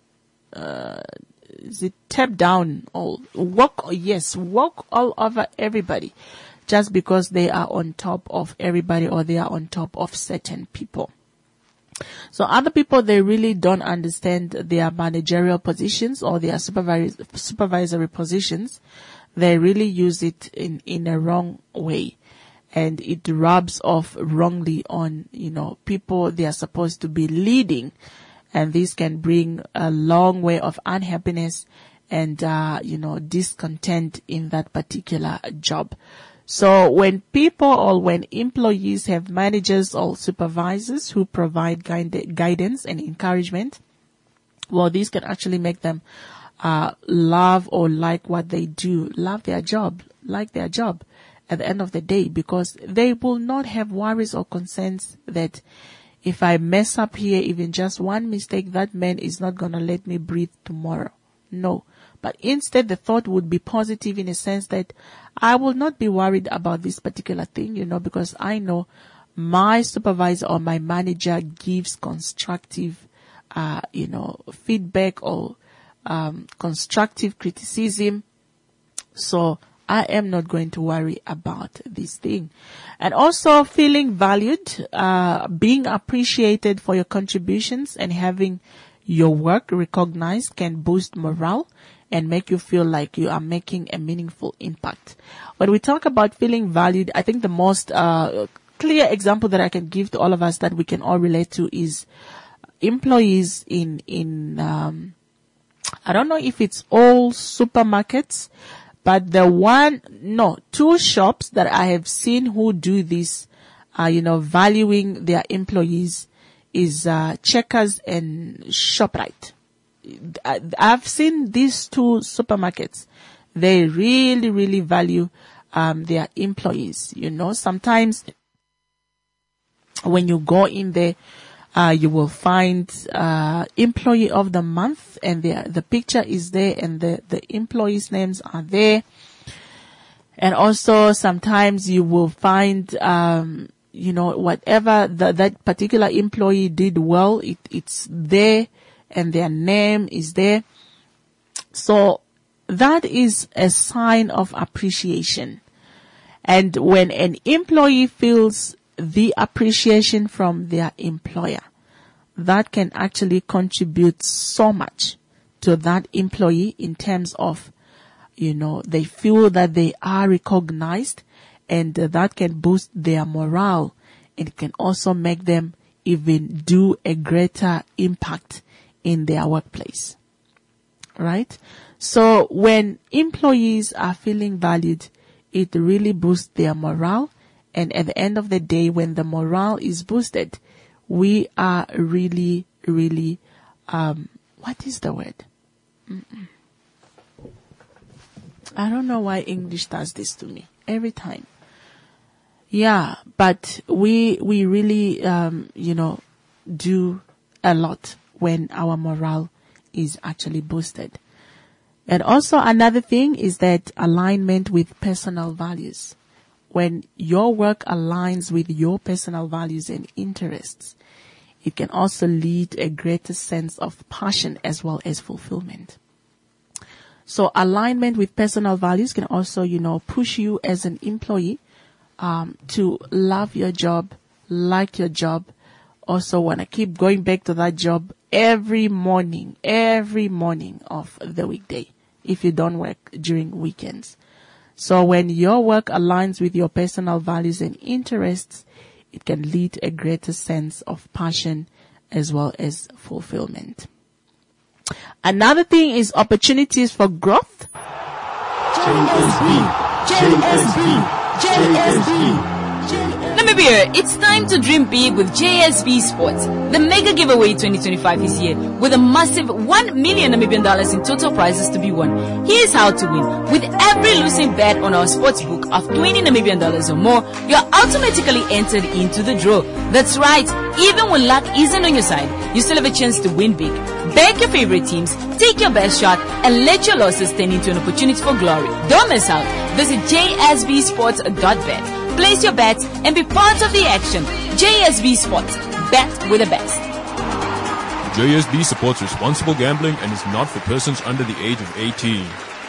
tap down or walk all over everybody just because they are on top of everybody or they are on top of certain people. So other people, they really don't understand their managerial positions or their supervisory positions. They really use it in a wrong way. And it rubs off wrongly on, people they are supposed to be leading. And this can bring a long way of unhappiness and, discontent in that particular job. So when people or when employees have managers or supervisors who provide guidance and encouragement, well, this can actually make them love or like what they do, love their job, like their job at the end of the day, because they will not have worries or concerns that if I mess up here, even just one mistake, that man is not going to let me breathe tomorrow. No. But instead, the thought would be positive in a sense that I will not be worried about this particular thing, because I know my supervisor or my manager gives constructive, feedback or constructive criticism. So I am not going to worry about this thing. And also feeling valued, being appreciated for your contributions and having your work recognized can boost morale and make you feel like you are making a meaningful impact. When we talk about feeling valued, I think the most clear example that I can give to all of us that we can all relate to is employees in I don't know if it's all supermarkets, but two shops that I have seen who do this, valuing their employees is Checkers and ShopRite. I've seen these two supermarkets. They really, really value their employees. Sometimes when you go in there, you will find employee of the month, and the picture is there, and the employees' names are there. And also sometimes you will find whatever that particular employee did well, it's there. And their name is there. So that is a sign of appreciation. And when an employee feels the appreciation from their employer, that can actually contribute so much to that employee in terms of, they feel that they are recognized and that can boost their morale, and it can also make them even do a greater impact in their workplace. Right? So when employees are feeling valued, it really boosts their morale. And at the end of the day, when the morale is boosted, we are really, really, what is the word? I don't know why English does this to me every time. Yeah, but we really, do a lot when our morale is actually boosted. And also another thing is that alignment with personal values. When your work aligns with your personal values and interests, it can also lead to a greater sense of passion as well as fulfillment. So alignment with personal values can also, push you as an employee to love your job, like your job, also want to keep going back to that job every morning of the weekday if you don't work during weekends. So when your work aligns with your personal values and interests, it can lead to a greater sense of passion as well as fulfillment. Another thing is opportunities for growth. Namibia, it's time to dream big with JSB Sports. The Mega Giveaway 2025 is here with a massive $1 million Namibian dollars in total prizes to be won. Here's how to win. With every losing bet on our sports book of 20 Namibian dollars or more, you're automatically entered into the draw. That's right. Even when luck isn't on your side, you still have a chance to win big. Back your favorite teams, take your best shot, and let your losses turn into an opportunity for glory. Don't miss out. Visit jsbsports.bet. Place your bets and be part of the action. JSB Sports. Bet with the best. JSB supports responsible gambling and is not for persons under the age of 18.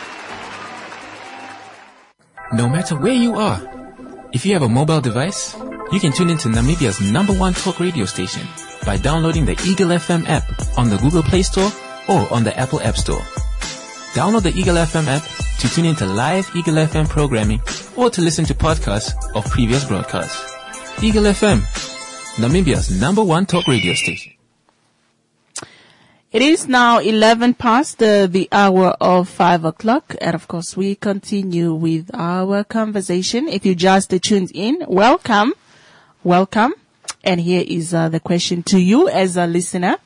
No matter where you are, if you have a mobile device, you can tune into Namibia's #1 talk radio station by downloading the Eagle FM app on the Google Play Store or on the Apple App Store. Download the Eagle FM app to tune into live Eagle FM programming or to listen to podcasts of previous broadcasts. Eagle FM, Namibia's #1 talk radio station. It is now 11 past the hour of 5 o'clock. And of course, we continue with our conversation. If you just tuned in, welcome. Welcome. And here is the question to you as a listener.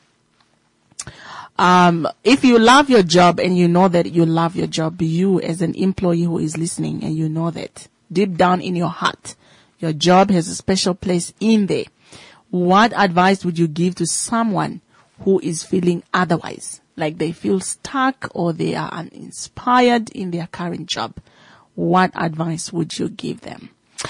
If you love your job and you know that you love your job, you as an employee who is listening and you know that deep down in your heart, your job has a special place in there. What advice would you give to someone who is feeling otherwise, like they feel stuck or they are uninspired in their current job? What advice would you give them?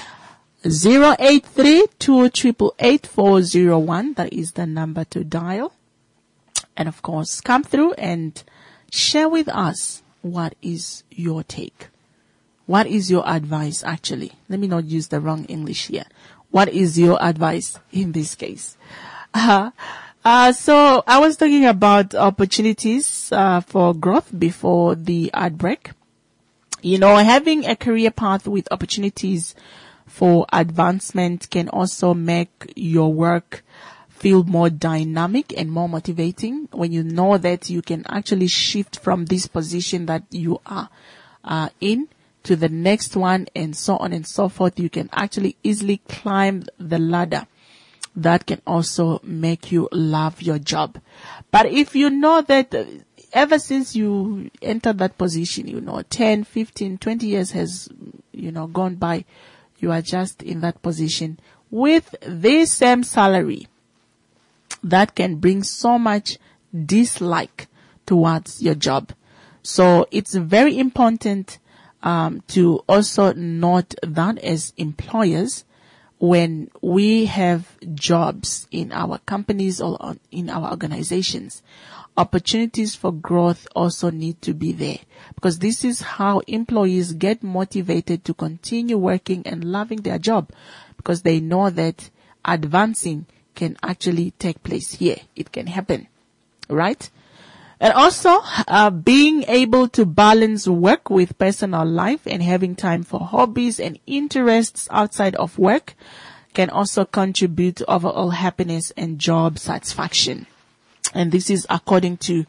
083-288-8401. That is the number to dial. And of course, come through and share with us what is your take. What is your advice, actually? Let me not use the wrong English here. What is your advice in this case? So I was talking about opportunities for growth before the ad break. Having a career path with opportunities for advancement can also make your work feel more dynamic and more motivating when you know that you can actually shift from this position that you are in to the next one and so on and so forth. You can actually easily climb the ladder. That can also make you love your job. But if you know that ever since you entered that position, 10, 15, 20 years has, gone by, you are just in that position with this same salary, that can bring so much dislike towards your job. So it's very important to also note that as employers, when we have jobs in our companies or in our organizations, opportunities for growth also need to be there, because this is how employees get motivated to continue working and loving their job, because they know that advancing can actually take place here. It can happen, right? And also, being able to balance work with personal life and having time for hobbies and interests outside of work can also contribute to overall happiness and job satisfaction. And this is according to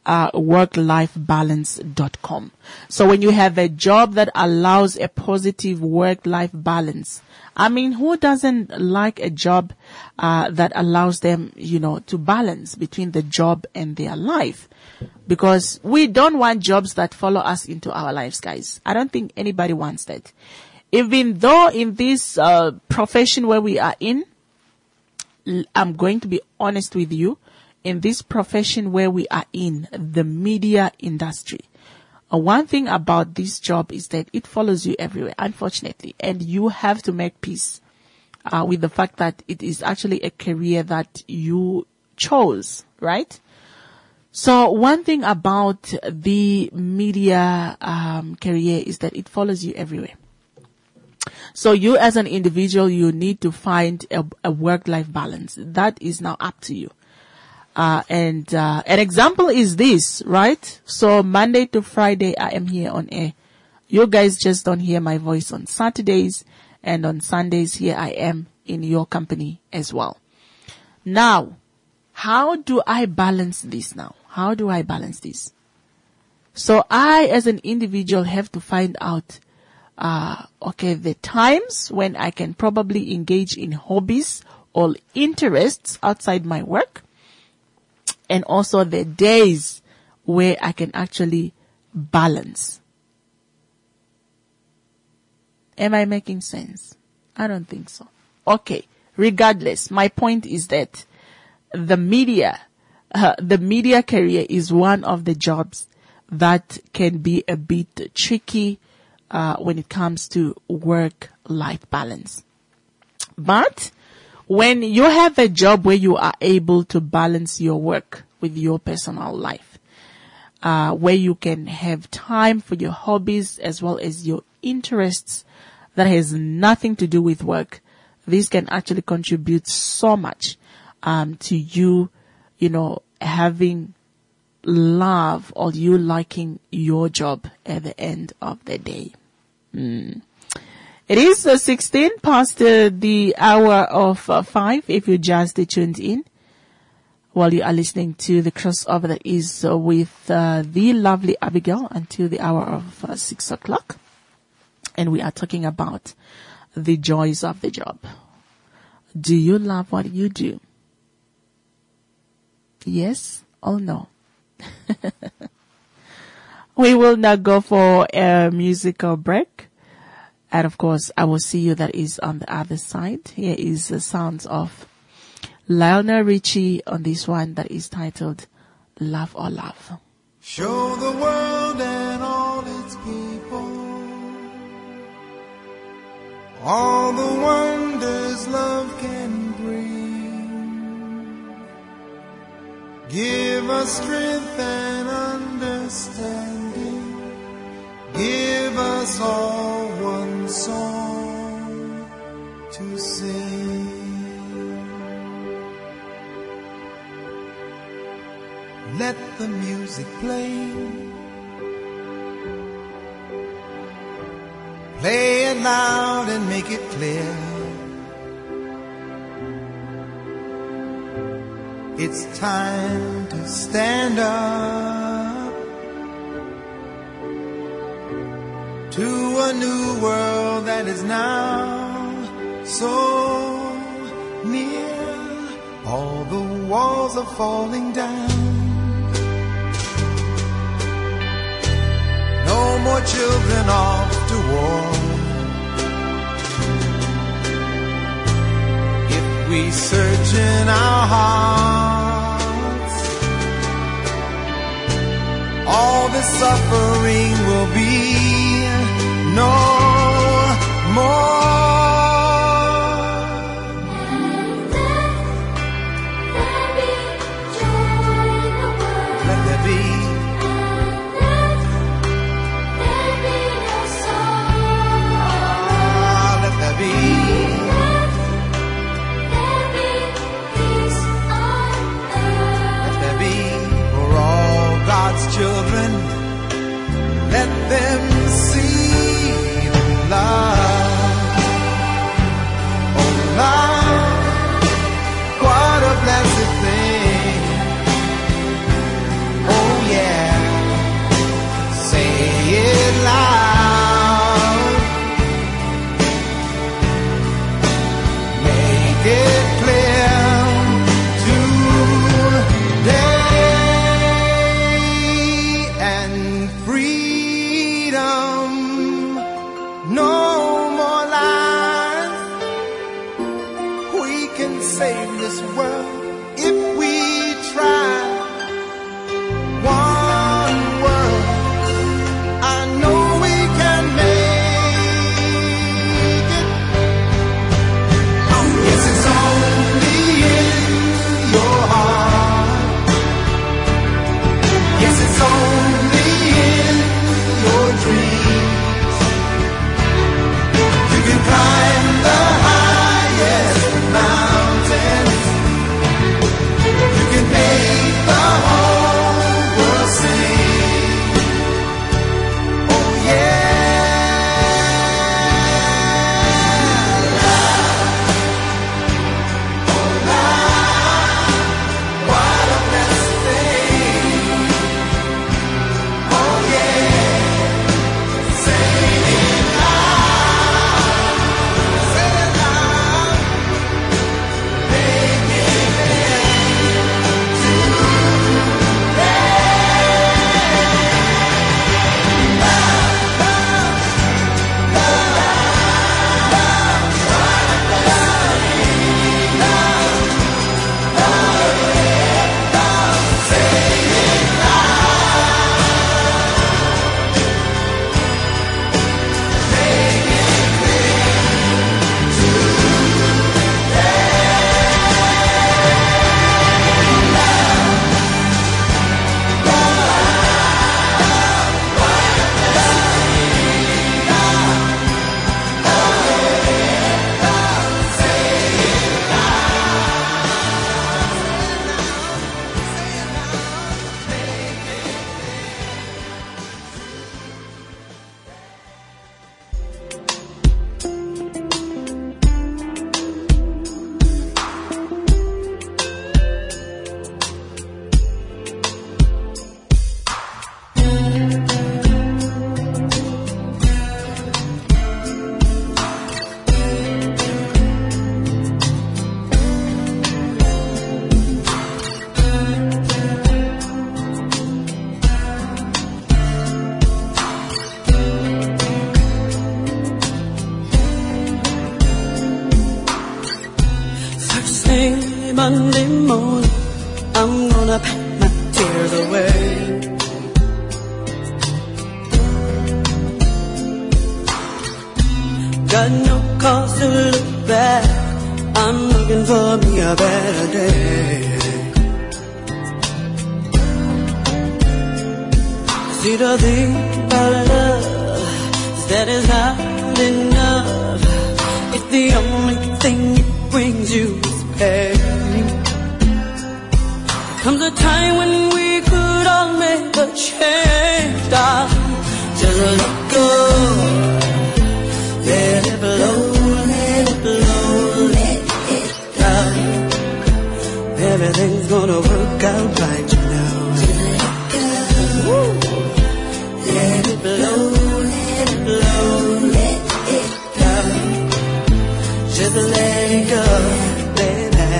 work-life-balance.com. So when you have a job that allows a positive work-life balance, I mean, who doesn't like a job that allows them, to balance between the job and their life? Because we don't want jobs that follow us into our lives, guys. I don't think anybody wants that. Even though in this profession where we are in, I'm going to be honest with you, in this profession where we are in, the media industry, one thing about this job is that it follows you everywhere, unfortunately, and you have to make peace with the fact that it is actually a career that you chose, right? So one thing about the media career is that it follows you everywhere. So you as an individual, you need to find a work-life balance. That is now up to you. And an example is this, right? So Monday to Friday, I am here on air. You guys just don't hear my voice on Saturdays, and on Sundays here I am in your company as well. Now, how do I balance this now? How do I balance this? So I, as an individual, have to find out, the times when I can probably engage in hobbies or interests outside my work, and also the days where I can actually balance. Am I making sense? I don't think so. Okay. Regardless, my point is that the media career is one of the jobs that can be a bit tricky when it comes to work-life balance. But when you have a job where you are able to balance your work with your personal life, where you can have time for your hobbies as well as your interests that has nothing to do with work, this can actually contribute so much to you, having love or you liking your job at the end of the day. It is 16 past the hour of 5 if you just tuned in while you are listening to the crossover that is with the lovely Abigail until the hour of 6 o'clock. And we are talking about the joys of the job. Do you love what you do? Yes or no? We will now go for a musical break. And of course, I will see you that is on the other side. Here is the sounds of Lionel Richie on this one that is titled Love or Love. Show the world and all its people all the wonders love can bring. Give us strength and understanding. Give us all one song to sing. Let the music play. Play it loud and make it clear. It's time to stand up to a new world that is now so near. All the walls are falling down. No more children off to war. If we search in our hearts, all the suffering will be no more. Let there be peace on earth. Let there be for all Monday, Monday morning, I'm gonna pack my tears away. Got no cause to look back, I'm looking for me a better day. See, the thing about love is that it's not enough. If the only thing it brings you is pain. Comes a time when we could all make a change, darling. Just let go, let it blow, let it blow, let it go. Everything's gonna work out right, you know. Woo. Let it blow, let it blow, let it go. Just let it go, baby.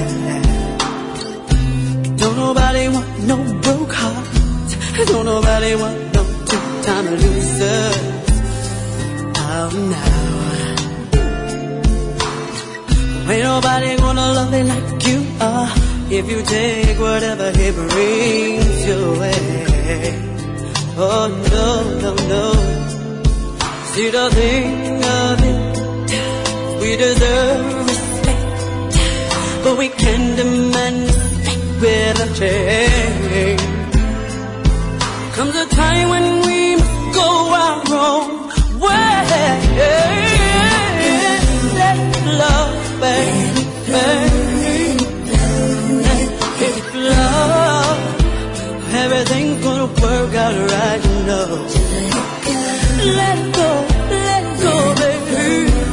Don't nobody want no broke heart. Don't nobody want no two-time losers. Oh no. Ain't nobody gonna love me like you are if you take whatever he brings your way. Oh no, no, no. See, the thing of it, we deserve respect, but we can't demand respect with a change. Comes a time when we must go our own way. Let love, baby, let love. Everything's gonna work out right, you know. Let it go, baby.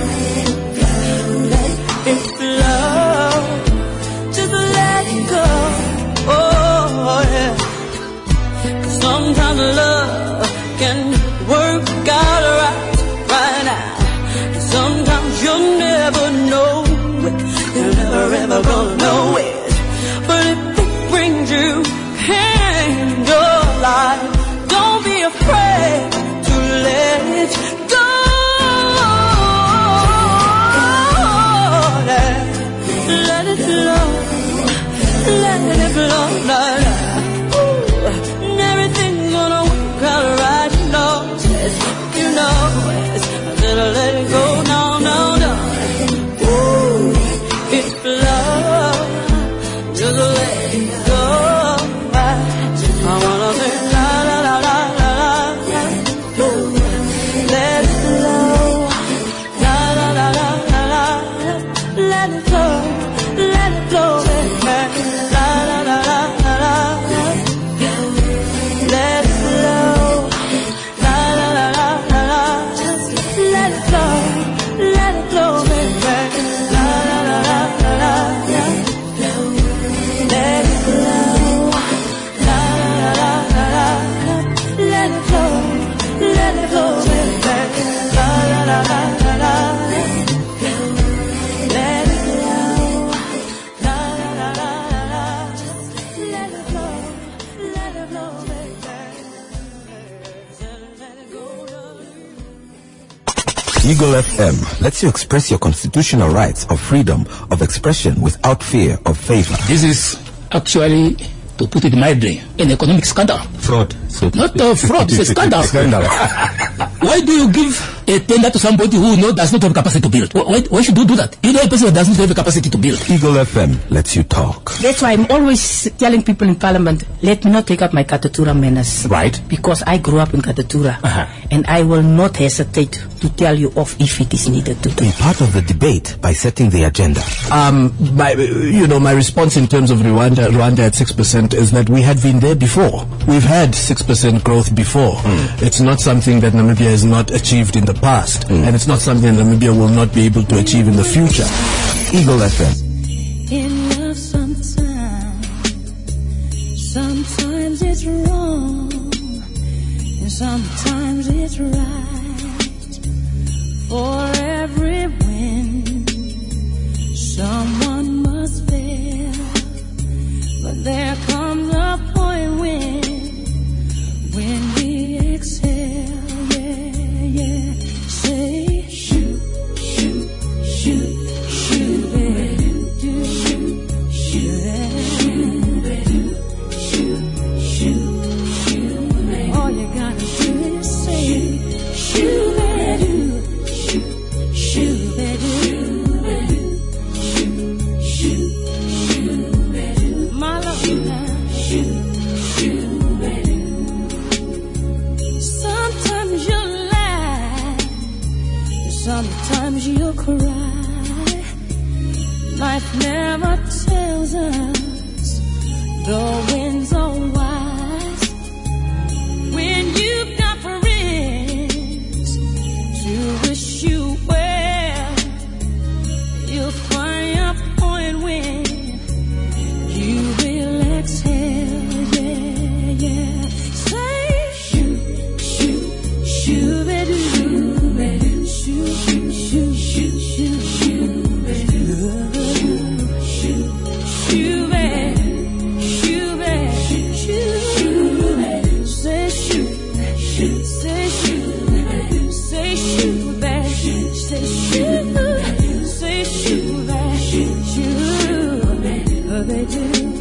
Let it flow. Just let it go. Oh, yeah. 'Cause sometimes love can work out right now. Sometimes you'll never know it. You're never ever gonna know it. But if it brings you pain in your life, don't be afraid to let it go. Let it flow. Let it flow. And everything's gonna work out right, you know. You know, I said let it go, no, no, no. Ooh, it flows, just let it go. I wanna say la la la la la la. Ooh, let it flow, la la la la la la. Let it flow, baby. La la la la la la. Let it flow, la la la la la la. Let it flow, baby. La la la la la la. Let it flow, la la la la la. Let it flow, baby. La la la la la la. Let it flow, la la la la la. Let it flow, baby. Let it go. Eagle FM lets you express your constitutional rights of freedom of expression without fear of favor. This is actually, to put it mildly, an economic scandal. Fraud. So Not fraud, it's a scandal. Why do you give a tender to somebody who does not have capacity to build? Why should you do that? You know a person that does not have the capacity to build. Eagle FM lets you talk. That's why I'm always telling people in Parliament, let me not take up my Katatura manners. Right. Because I grew up in Katatura. And I will not hesitate to tell you off if it is needed to. Be part of the debate by setting the agenda. My response in terms of Rwanda at 6% is that we had been there before. We've had 6% growth before. It's not something that Namibia has not achieved in the past, and it's not something Namibia will not be able to achieve in the future. Eagle FM. In love sometimes it's wrong, and sometimes it's right. For every win, someone must fail. But there comes a point when we exhale, yeah. Say, shoot, shoot, shoot, shoot, baby. to cry. Life never tells us the winds are wise. When you've got friends to wish you well, you'll find your point when you will exhale. Yeah, yeah. Say shoot, shoot, shoot, baby, shoot, baby, shoot, shoot, shoot, shoot, shoot, shoot, baby, shoot, shoot, baby, shoot, baby, shoot, baby. Say shoot, shoot, say shoot, baby, say shoot, baby, say shoot, say shoot, baby, shoot, baby.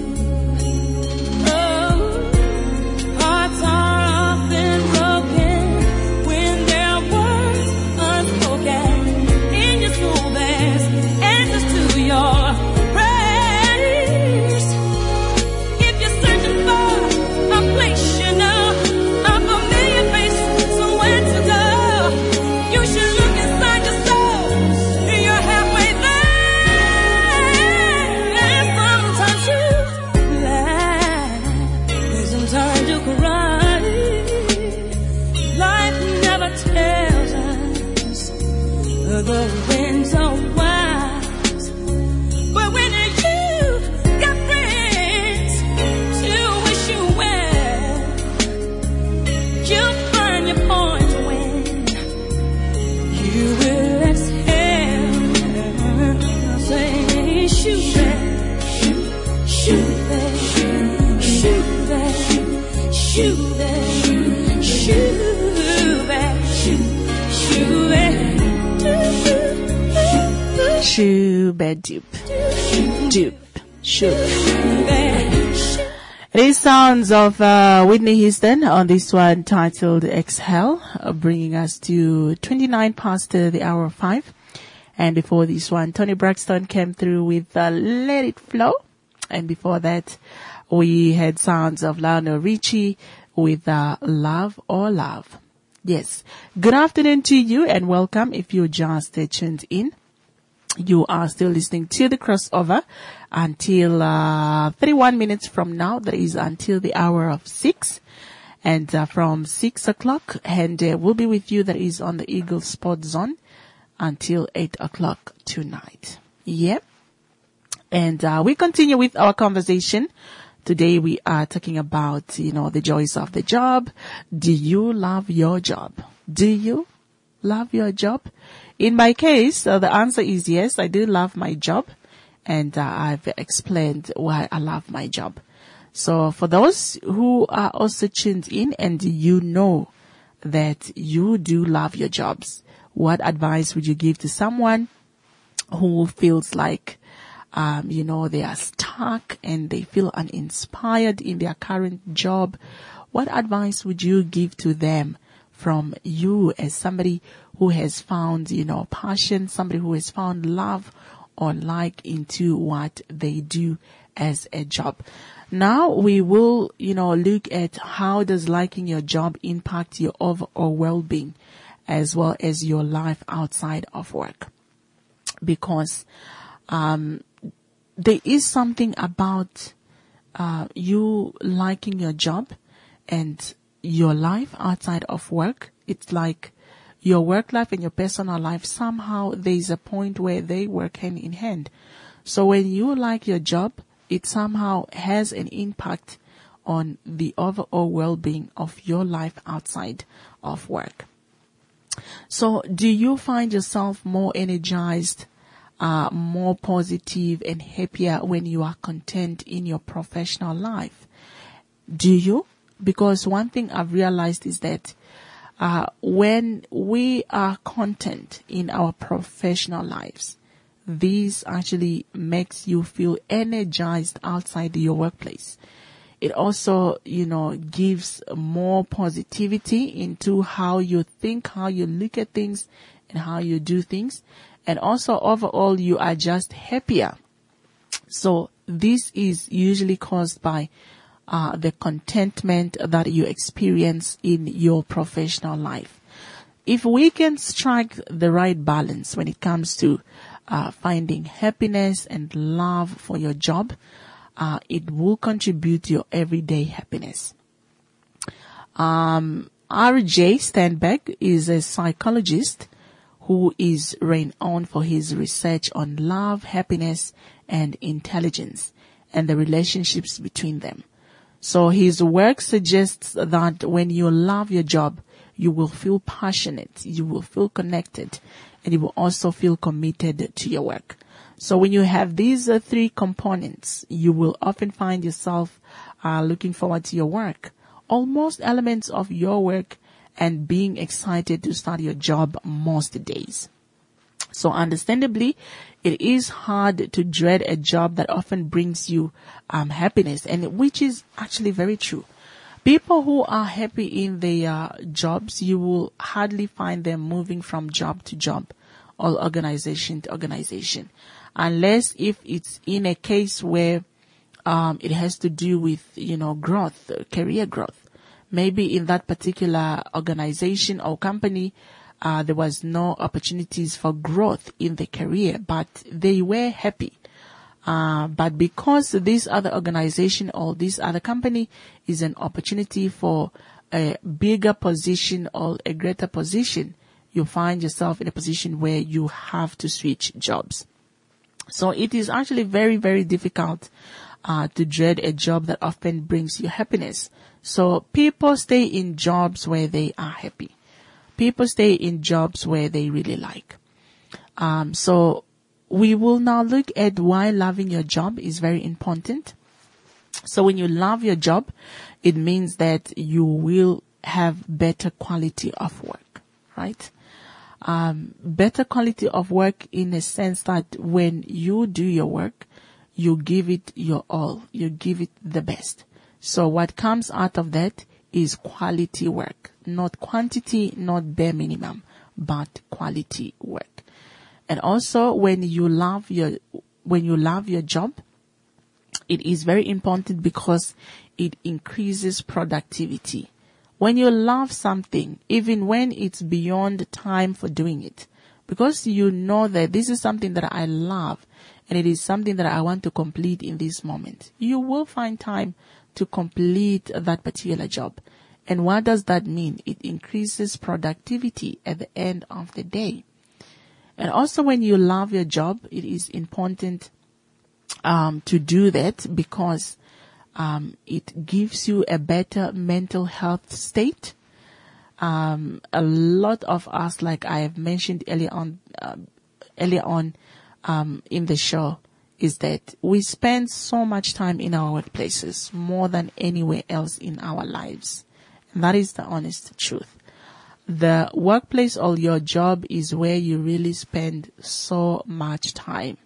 The winds are wise, but when you got friends to wish you well, you'll find your point when you will exhale. Say shoot that, shoot, shoot that, shoot that, shoot that, shoot that, shoot that. Shoo-ba-doop. Doop. Shoo. It is sounds of Whitney Houston on this one titled Exhale, bringing us to 29 past the hour of 5. And before this one, Tony Braxton came through with Let It Flow. And before that, we had sounds of Lionel Richie with Love or Love. Yes. Good afternoon to you and welcome if you just tuned in. You are still listening to the crossover until 31 minutes from now. That is until the hour of 6. And from 6 o'clock, and we'll be with you. That is on the Eagle Sport Zone until 8 o'clock tonight. Yep. And we continue with our conversation. Today we are talking about, the joys of the job. Do you love your job? Do you love your job? In my case, the answer is yes, I do love my job. And I've explained why I love my job. So for those who are also tuned in and you know that you do love your jobs, what advice would you give to someone who feels like they are stuck and they feel uninspired in their current job? What advice would you give to them from you as somebody who has found, passion, somebody who has found love or like into what they do as a job? Now we will, look at how does liking your job impact your overall well-being as well as your life outside of work. Because, there is something about you liking your job and your life outside of work. It's like your work life and your personal life, somehow there is a point where they work hand in hand. So when you like your job, it somehow has an impact on the overall well-being of your life outside of work. So do you find yourself more energized, more positive and happier when you are content in your professional life? Do you? Because one thing I've realized is that when we are content in our professional lives, this actually makes you feel energized outside your workplace. It also, gives more positivity into how you think, how you look at things, and how you do things. And also overall, you are just happier. So this is usually caused by the contentment that you experience in your professional life. if we can strike the right balance when it comes to finding happiness and love for your job, it will contribute to your everyday happiness. R.J. Steinbeck is a psychologist who is renowned for his research on love, happiness, and intelligence, and the relationships between them. So his work suggests that when you love your job, you will feel passionate, you will feel connected, and you will also feel committed to your work. So when you have these three components, you will often find yourself looking forward to your work, almost elements of your work, and being excited to start your job most days. So understandably, it is hard to dread a job that often brings you happiness, and which is actually very true. People who are happy in their jobs, you will hardly find them moving from job to job or organization to organization, unless if it's in a case where it has to do with, growth, career growth. Maybe in that particular organization or company, there was no opportunities for growth in the career, but they were happy. But because this other organization or this other company is an opportunity for a bigger position or a greater position, you find yourself in a position where you have to switch jobs. So it is actually very, very difficult to dread a job that often brings you happiness. So people stay in jobs where they are happy. People stay in jobs where they really like. So we will now look at why loving your job is very important. So when you love your job, it means that you will have better quality of work, right? Better quality of work in a sense that when you do your work, you give it your all. You give it the best. So what comes out of that is quality work, not quantity, not bare minimum, but quality work. And also when you love your job, it is very important because it increases productivity. When you love something, even when it's beyond time for doing it, because you know that this is something that I love and it is something that I want to complete in this moment, you will find time to complete that particular job. And what does that mean? It increases productivity at the end of the day. And also when you love your job, it is important to do that because it gives you a better mental health state. A lot of us, like I have mentioned earlier on in the show, is that we spend so much time in our workplaces, more than anywhere else in our lives. And that is the honest truth. The workplace or your job is where you really spend so much time.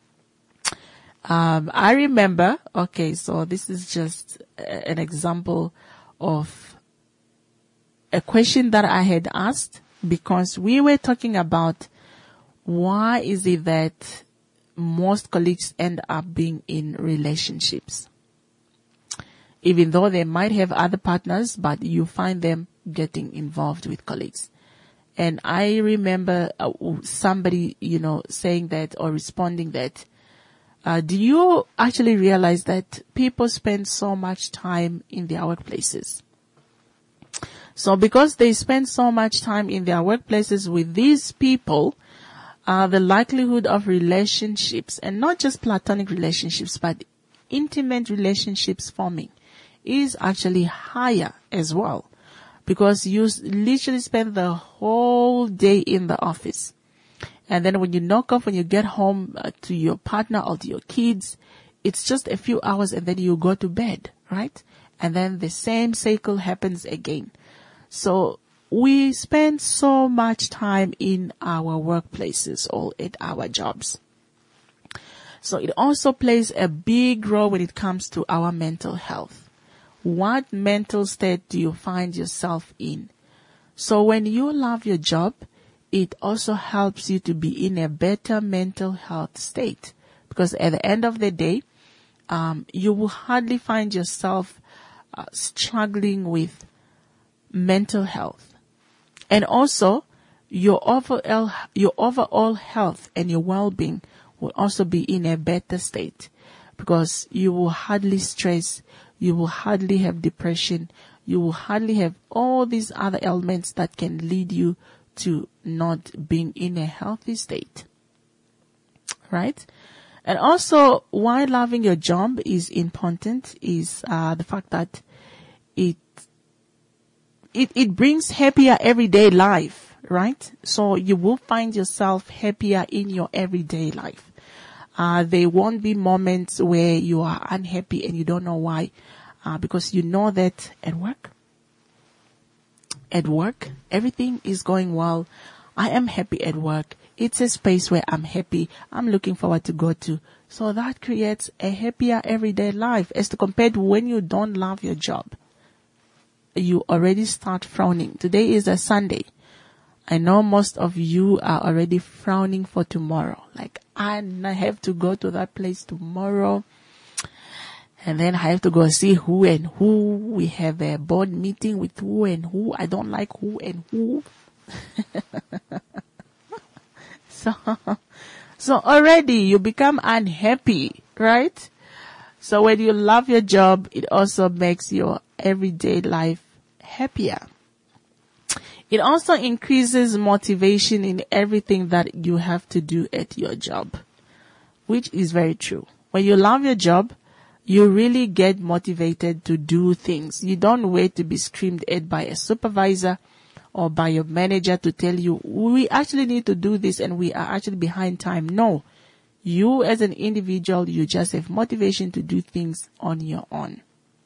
I remember, so this is just an example of a question that I had asked, because we were talking about why is it that most colleagues end up being in relationships, even though they might have other partners, but you find them getting involved with colleagues. And I remember somebody, saying that or responding that, do you actually realize that people spend so much time in their workplaces? So because they spend so much time in their workplaces with these people, the likelihood of relationships, and not just platonic relationships, but intimate relationships forming, is actually higher as well. Because you literally spend the whole day in the office. And then when you knock off, when you get home to your partner or to your kids, it's just a few hours and then you go to bed, right? And then the same cycle happens again. So we spend so much time in our workplaces or at our jobs. So it also plays a big role when it comes to our mental health. What mental state do you find yourself in? So when you love your job, it also helps you to be in a better mental health state, because at the end of the day, you will hardly find yourself struggling with mental health. And also, your overall health and your well-being will also be in a better state, because you will hardly stress, you will hardly have depression, you will hardly have all these other elements that can lead you to not being in a healthy state. Right? And also, why loving your job is important is the fact that it brings happier everyday life, right? So you will find yourself happier in your everyday life. There won't be moments where you are unhappy and you don't know why, because you know that at work, everything is going well. I am happy at work. It's a space where I'm happy. I'm looking forward to go to. So that creates a happier everyday life as to compared to when you don't love your job. You already start frowning. Today is a Sunday. I know most of you are already frowning for tomorrow. Like, I have to go to that place tomorrow. And then I have to go see who and who. We have a board meeting with who and who. I don't like who and who. So already you become unhappy, right? So when you love your job, it also makes your everyday life happier. It also increases motivation in everything that you have to do at your job, which is very true. When you love your job, you really get motivated to do things. You don't wait to be screamed at by a supervisor or by your manager to tell you, we actually need to do this and we are actually behind time. No. You as an individual, you just have motivation to do things on your own.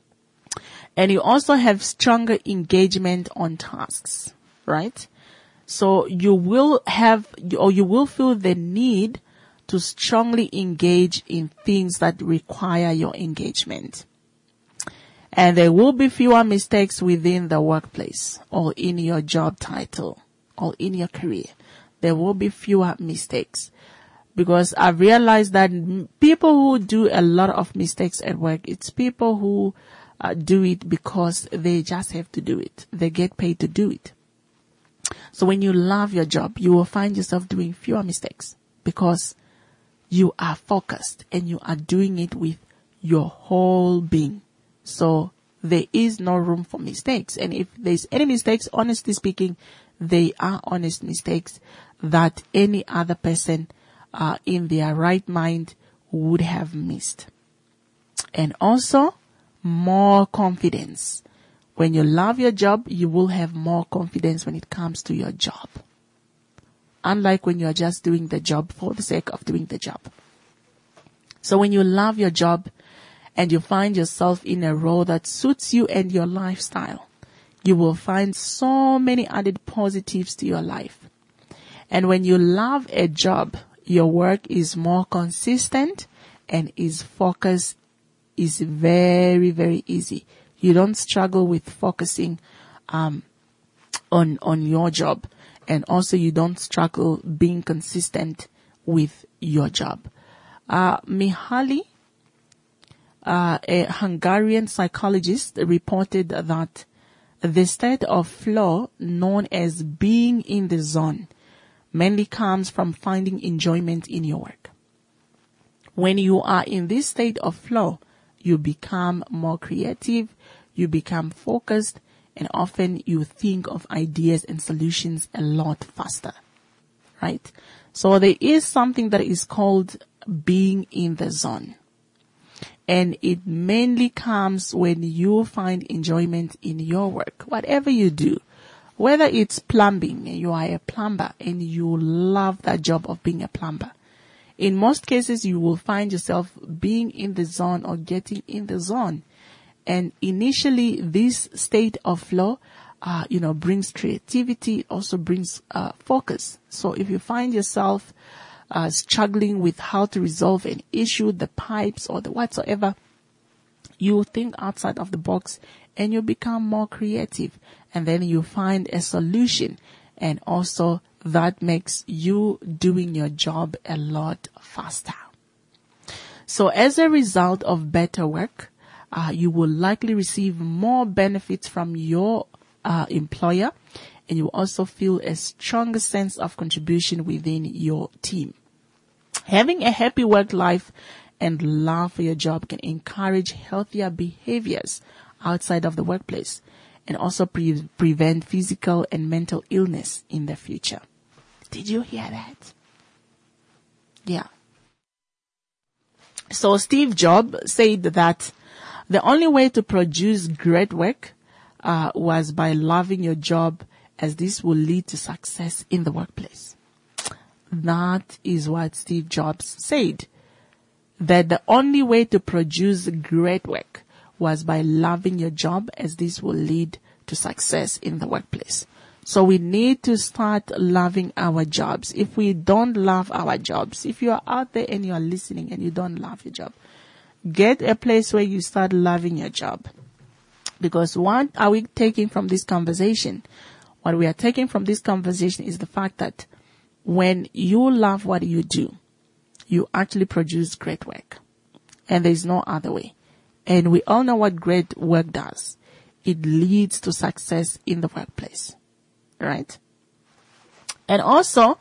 And you also have stronger engagement on tasks, right? So you will feel the need to strongly engage in things that require your engagement. And there will be fewer mistakes within the workplace or in your job title or in your career. There will be fewer mistakes, because I've realized that people who do a lot of mistakes at work, it's people who do it because they just have to do it. They get paid to do it. So when you love your job, you will find yourself doing fewer mistakes because you are focused and you are doing it with your whole being. So there is no room for mistakes. And if there's any mistakes, honestly speaking, they are honest mistakes that any other person in their right mind would have missed. And also, more confidence. When you love your job, you will have more confidence when it comes to your job. Unlike when you are just doing the job for the sake of doing the job. So when you love your job and you find yourself in a role that suits you and your lifestyle, you will find so many added positives to your life. And when you love a job, your work is more consistent and its focus is very, very easy. You don't struggle with focusing on your job. And also you don't struggle being consistent with your job. Mihaly, a Hungarian psychologist, reported that the state of flow, known as being in the zone, mainly comes from finding enjoyment in your work. When you are in this state of flow, you become more creative, you become focused, and often you think of ideas and solutions a lot faster, right? So there is something that is called being in the zone. And it mainly comes when you find enjoyment in your work, whatever you do. Whether it's plumbing, you are a plumber and you love that job of being a plumber. In most cases, you will find yourself being in the zone or getting in the zone. And initially, this state of flow, brings creativity, also brings focus. So if you find yourself struggling with how to resolve an issue, the pipes or the whatsoever, you think outside of the box and you become more creative. And then you find a solution. And also that makes you doing your job a lot faster. So as a result of better work, you will likely receive more benefits from your employer, and you also feel a stronger sense of contribution within your team. Having a happy work life and love for your job can encourage healthier behaviors outside of the workplace and also prevent physical and mental illness in the future. Did you hear that? Yeah. So Steve Jobs said that the only way to produce great work was by loving your job, as this will lead to success in the workplace. That is what Steve Jobs said. That the only way to produce great work was by loving your job, as this will lead to success in the workplace. So we need to start loving our jobs. If we don't love our jobs, if you are out there and you are listening and you don't love your job, get a place where you start loving your job. Because what are we taking from this conversation? What we are taking from this conversation is the fact that when you love what you do, you actually produce great work. And there's no other way. And we all know what great work does. It leads to success in the workplace. Right? And also,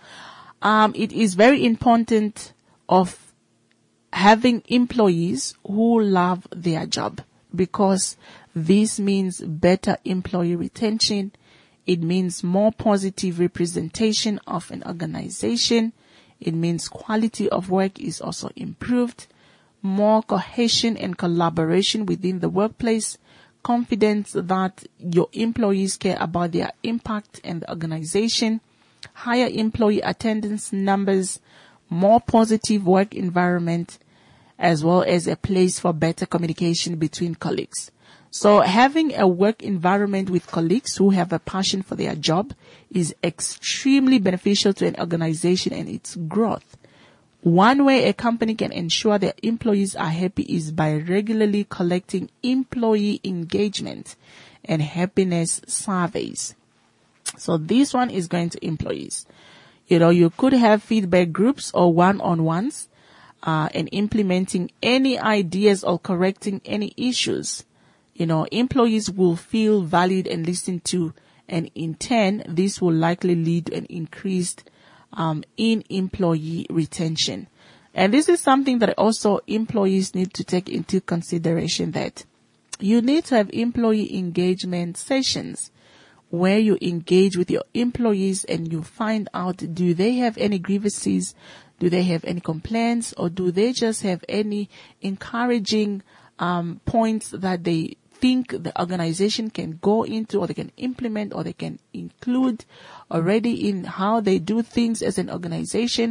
it is very important of having employees who love their job, because this means better employee retention. It means more positive representation of an organization. It means quality of work is also improved, more cohesion and collaboration within the workplace, confidence that your employees care about their impact and the organization, higher employee attendance numbers, more positive work environment, as well as a place for better communication between colleagues. So having a work environment with colleagues who have a passion for their job is extremely beneficial to an organization and its growth. One way a company can ensure their employees are happy is by regularly collecting employee engagement and happiness surveys. So this one is going to employees. You could have feedback groups or one-on-ones, and implementing any ideas or correcting any issues. Employees will feel valued and listened to, and in turn, this will likely lead to an increased in employee retention. And this is something that also employees need to take into consideration, that you need to have employee engagement sessions where you engage with your employees and you find out, do they have any grievances? Do they have any complaints? Or do they just have any encouraging points that they think the organization can go into, or they can implement, or they can include already in how they do things as an organization?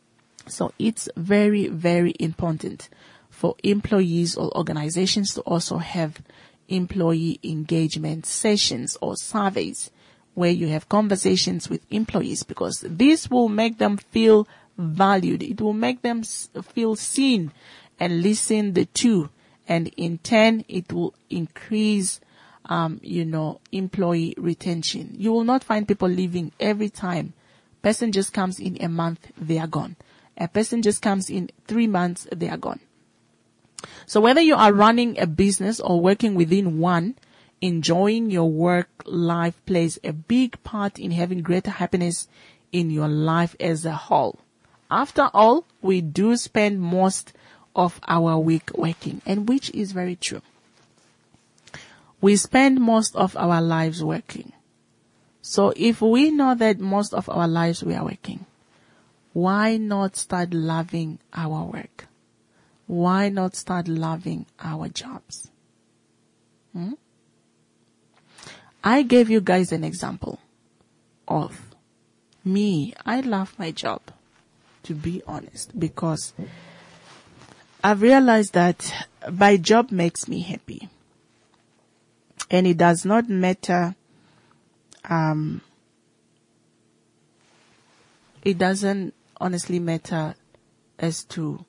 So it's very, very important for employees or organizations to also have employee engagement sessions or surveys where you have conversations with employees, because this will make them feel valued. It will make them feel seen and listened to. And in turn, it will increase, employee retention. You will not find people leaving every time. Person just comes in a month, they are gone. A person just comes in 3 months, they are gone. So whether you are running a business or working within one, enjoying your work life plays a big part in having greater happiness in your life as a whole. After all, we do spend most of our week working, and which is very true. We spend most of our lives working. So if we know that most of our lives we are working, why not start loving our work? Why not start loving our jobs? I gave you guys an example of me. I love my job, to be honest, because I've realized that my job makes me happy. And it does not matter, it doesn't honestly matter as to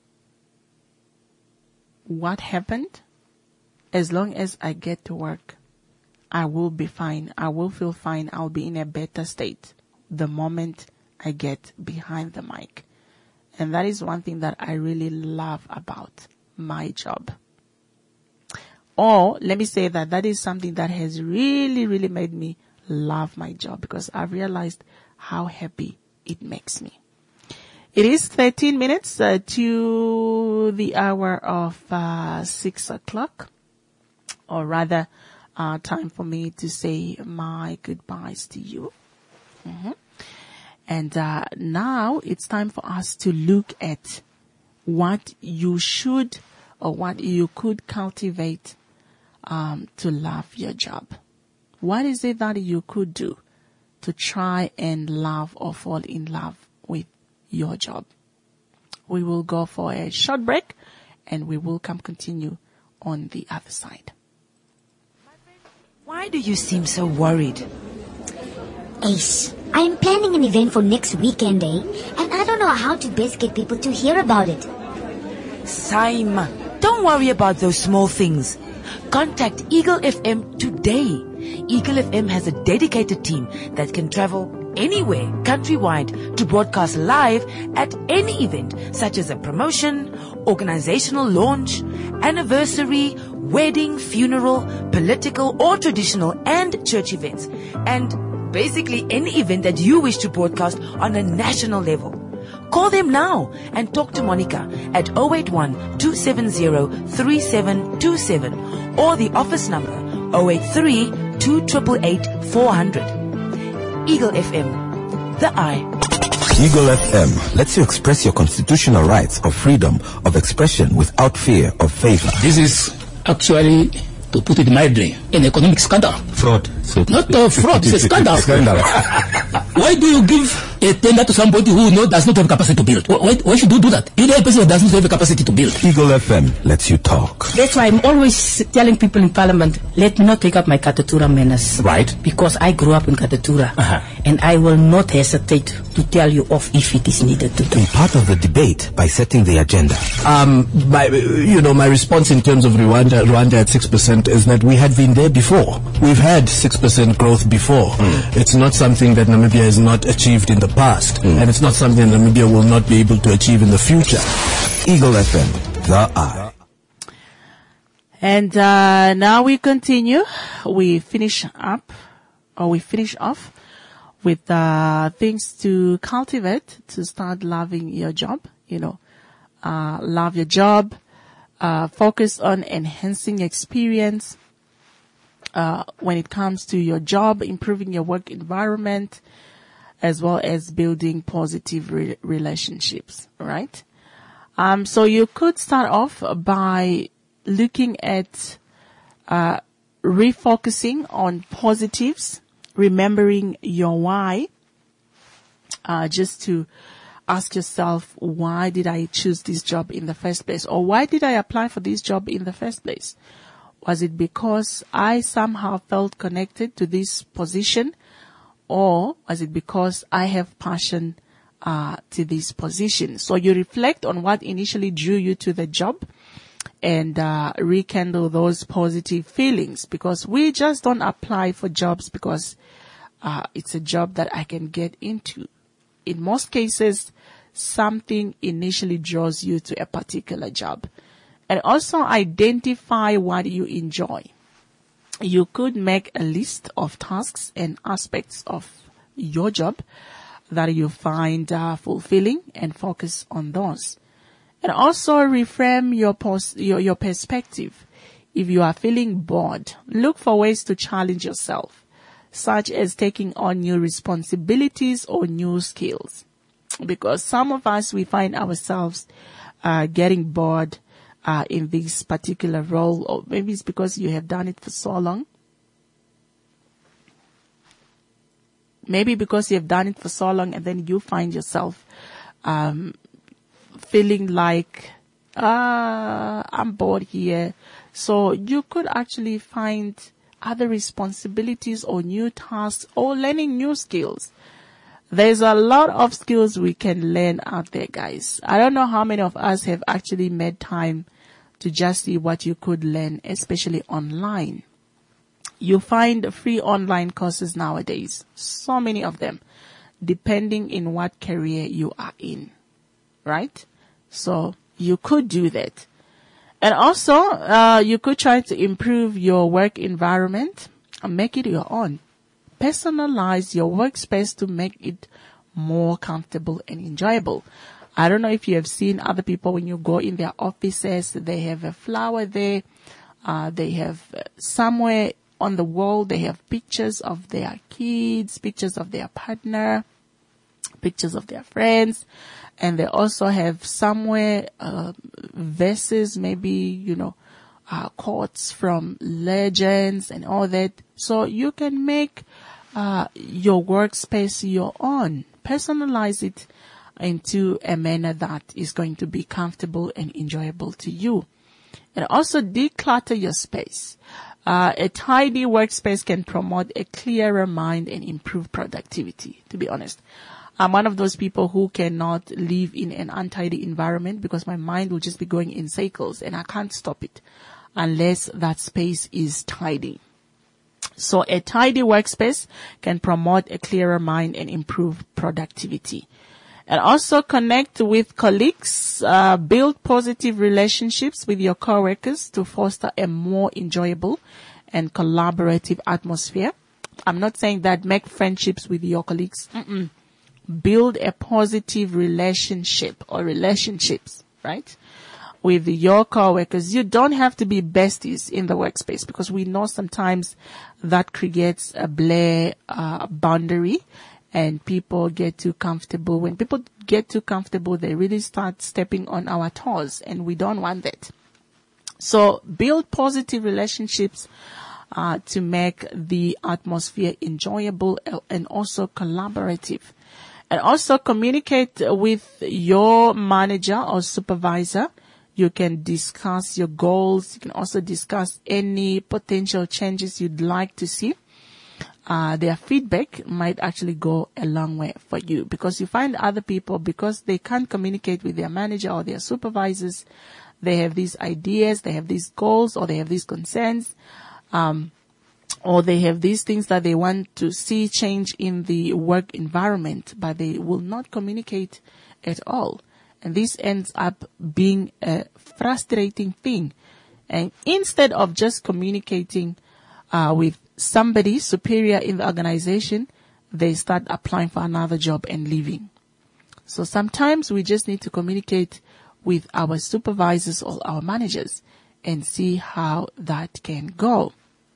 what happened. As long as I get to work, I will be fine. I will feel fine. I'll be in a better state the moment I get behind the mic. And that is one thing that I really love about my job. Or let me say that is something that has really, really made me love my job because I've realized how happy it makes me. It is 13 minutes to the hour of 6 o'clock, or rather, time for me to say my goodbyes to you. And now it's time for us to look at what you should or what you could cultivate to love your job. What is it that you could do to try and love or fall in love with your job? We will go for a short break and we will continue on the other side. Why do you seem so worried? Ace, I am planning an event for next weekend, and I don't know how to best get people to hear about it. Saima, don't worry about those small things. Contact Eagle FM today. Eagle FM has a dedicated team that can travel anywhere countrywide to broadcast live at any event, such as a promotion, organizational launch, anniversary, wedding, funeral, political or traditional and church events, and basically any event that you wish to broadcast on a national level. Call them now and talk to Monica at 081-270-3727 or the office number 083-288-400. Eagle FM, the eye. Eagle FM lets you express your constitutional rights of freedom of expression without fear of favor. This is actually, to put it mildly, an economic scandal. Fraud. Not fraud, it's a scandal. Why do you give a tender to somebody who does not have capacity to build? Why should you do that? You know a person who does not have the capacity to build. Eagle FM lets you talk. That's why I'm always telling people in Parliament, let me not take up my Katatura manners. Right. Because I grew up in Katatura. And I will not hesitate to tell you off if it is needed to do. Be part of the debate by setting the agenda. My response in terms of Rwanda at 6% is that we had been there before. We've had 6% growth before. It's not something that Namibia has not achieved in the past. And it's not something Namibia will not be able to achieve in the future. Eagle FM, the eye. And now we continue. We finish off with things to cultivate to start loving your job. Love your job. Focus on enhancing experience when it comes to your job, improving your work environment, as well as building positive relationships, right? So you could start off by looking at refocusing on positives, remembering your why, just to ask yourself, why did I choose this job in the first place? Or why did I apply for this job in the first place? Was it because I somehow felt connected to this position? Or was it because I have passion to this position? So you reflect on what initially drew you to the job and rekindle those positive feelings, because we just don't apply for jobs because it's a job that I can get into. In most cases, something initially draws you to a particular job. And also identify what you enjoy. You could make a list of tasks and aspects of your job that you find fulfilling and focus on those. And also reframe your perspective. If you are feeling bored, look for ways to challenge yourself, such as taking on new responsibilities or new skills. Because some of us, we find ourselves getting bored in this particular role, or maybe it's because you have done it for so long. Maybe because you have done it for so long and then you find yourself feeling like, I'm bored here. So you could actually find other responsibilities or new tasks or learning new skills. There's a lot of skills we can learn out there, guys. I don't know how many of us have actually made time to just see what you could learn, especially online. You find free online courses nowadays, so many of them, depending in what career you are in, right? So you could do that. And also, you could try to improve your work environment and make it your own. personalize your workspace to make it more comfortable and enjoyable. I don't know if you have seen other people when you go in their offices, they have a flower there. They have somewhere on the wall, they have pictures of their kids, pictures of their partner, pictures of their friends. And they also have somewhere, verses, maybe, quotes from legends and all that. So you can make, your workspace your own. Personalize it into a manner that is going to be comfortable and enjoyable to you. And also declutter your space. A tidy workspace can promote a clearer mind and improve productivity, to be honest. I'm one of those people who cannot live in an untidy environment because my mind will just be going in circles and I can't stop it unless that space is tidy. So a tidy workspace can promote a clearer mind and improve productivity. And also connect with colleagues, build positive relationships with your coworkers to foster a more enjoyable and collaborative atmosphere. I'm not saying that make friendships with your colleagues. Build a positive relationship or relationships, right? With your coworkers. You don't have to be besties in the workspace because we know sometimes that creates a boundary. And people get too comfortable. When people get too comfortable, they really start stepping on our toes, and we don't want that. So build positive relationships to make the atmosphere enjoyable and also collaborative. And also communicate with your manager or supervisor. You can discuss your goals. You can also discuss any potential changes you'd like to see. Their feedback might actually go a long way for you because you find other people, because they can't communicate with their manager or their supervisors, they have these ideas, they have these goals, or they have these concerns, or they have these things that they want to see change in the work environment, but they will not communicate at all. And this ends up being a frustrating thing. And instead of just communicating with somebody superior in the organization, they start applying for another job and leaving. So sometimes we just need to communicate with our supervisors or our managers and see how that can go.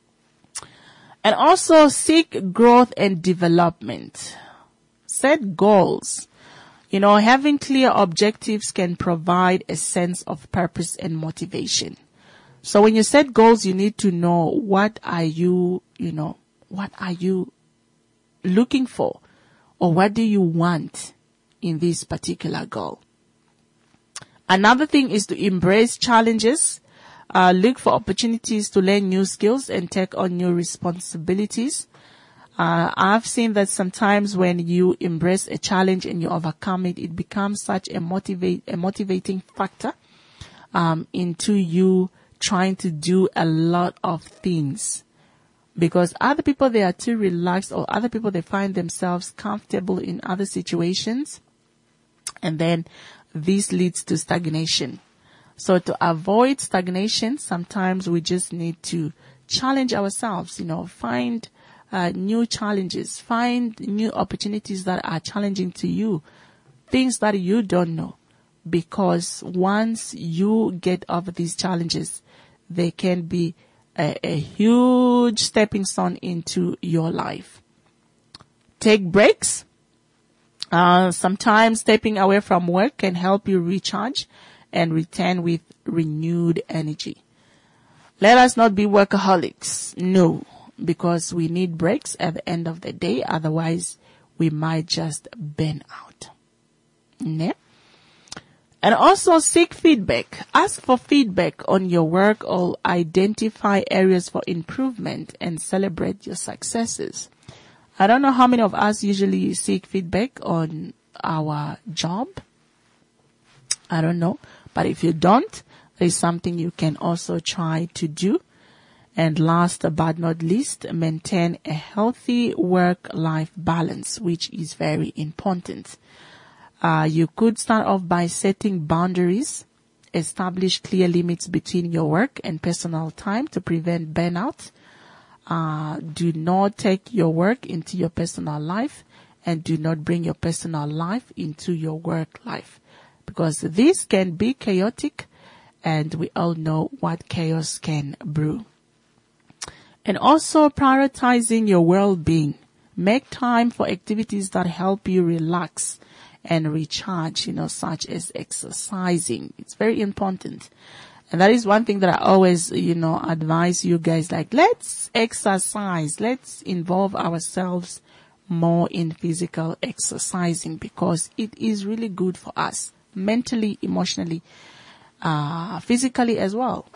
And also seek growth and development. Set goals. Having clear objectives can provide a sense of purpose and motivation. So when you set goals, you need to know what are you looking for, or what do you want in this particular goal. Another thing is to embrace challenges, look for opportunities to learn new skills and take on new responsibilities. I've seen that sometimes when you embrace a challenge and you overcome it, it becomes such a motivating factor into you trying to do a lot of things, because other people, they are too relaxed, or other people, they find themselves comfortable in other situations, and then this leads to stagnation. So to avoid stagnation, sometimes we just need to challenge ourselves, find new challenges, find new opportunities that are challenging to you, things that you don't know, because once you get over these challenges, they can be a huge stepping stone into your life. Take breaks. Sometimes stepping away from work can help you recharge and return with renewed energy. Let us not be workaholics. No, because we need breaks at the end of the day. Otherwise, we might just burn out. Ne? And also seek feedback. Ask for feedback on your work or identify areas for improvement and celebrate your successes. I don't know how many of us usually seek feedback on our job. I don't know. But if you don't, there's something you can also try to do. And last but not least, maintain a healthy work-life balance, which is very important. You could start off by setting boundaries, establish clear limits between your work and personal time to prevent burnout. Do not take your work into your personal life, and do not bring your personal life into your work life, because this can be chaotic, and we all know what chaos can brew. And also prioritizing your well-being. Make time for activities that help you relax and recharge, such as exercising. It's very important. And that is one thing that I always, advise you guys, like, let's exercise. Let's involve ourselves more in physical exercising, because it is really good for us mentally, emotionally, physically as well.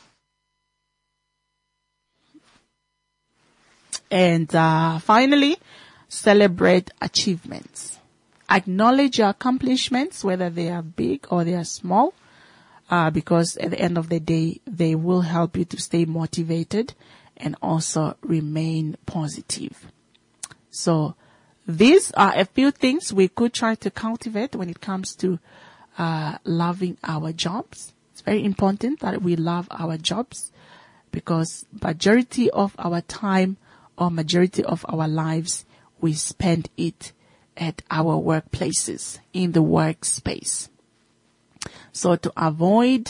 And finally, celebrate achievements. Acknowledge your accomplishments, whether they are big or they are small, because at the end of the day, they will help you to stay motivated and also remain positive. So these are a few things we could try to cultivate when it comes to loving our jobs. It's very important that we love our jobs, because majority of our time or majority of our lives, we spend it at our workplaces, in the workspace. So to avoid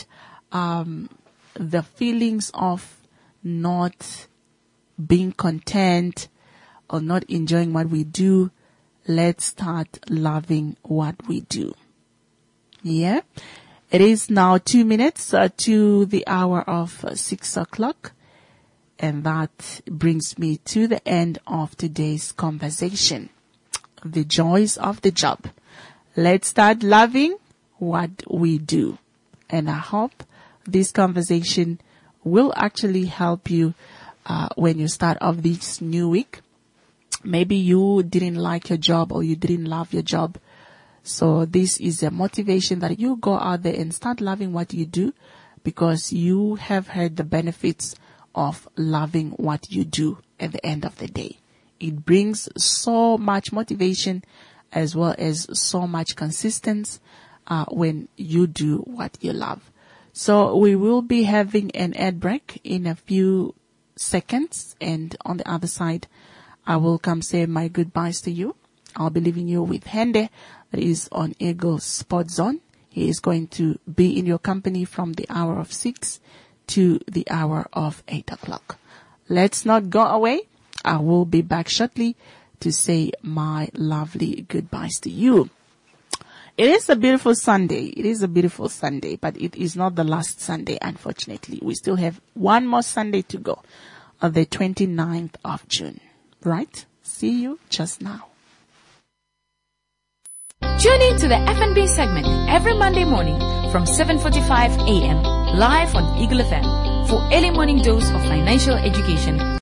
the feelings of not being content or not enjoying what we do, let's start loving what we do. Yeah. It is now 2 minutes to the hour of 6 o'clock. And that brings me to the end of today's conversation. The joys of the job. Let's start loving what we do. And I hope this conversation will actually help you when you start off this new week. Maybe you didn't like your job or you didn't love your job. So this is a motivation that you go out there and start loving what you do, because you have heard the benefits of loving what you do at the end of the day. It brings so much motivation as well as so much consistency when you do what you love. So we will be having an ad break in a few seconds, and on the other side, I will come say my goodbyes to you. I'll be leaving you with Hende, that is on Eagle Sport Zone. He is going to be in your company from the hour of 6 to the hour of 8 o'clock. Let's not go away. I will be back shortly to say my lovely goodbyes to you. It is a beautiful Sunday. It is a beautiful Sunday, but it is not the last Sunday, unfortunately. We still have one more Sunday to go, on the 29th of June. Right? See you just now. Tune in to the F&B segment every Monday morning from 7:45 a.m. live on Eagle FM for early morning dose of financial education.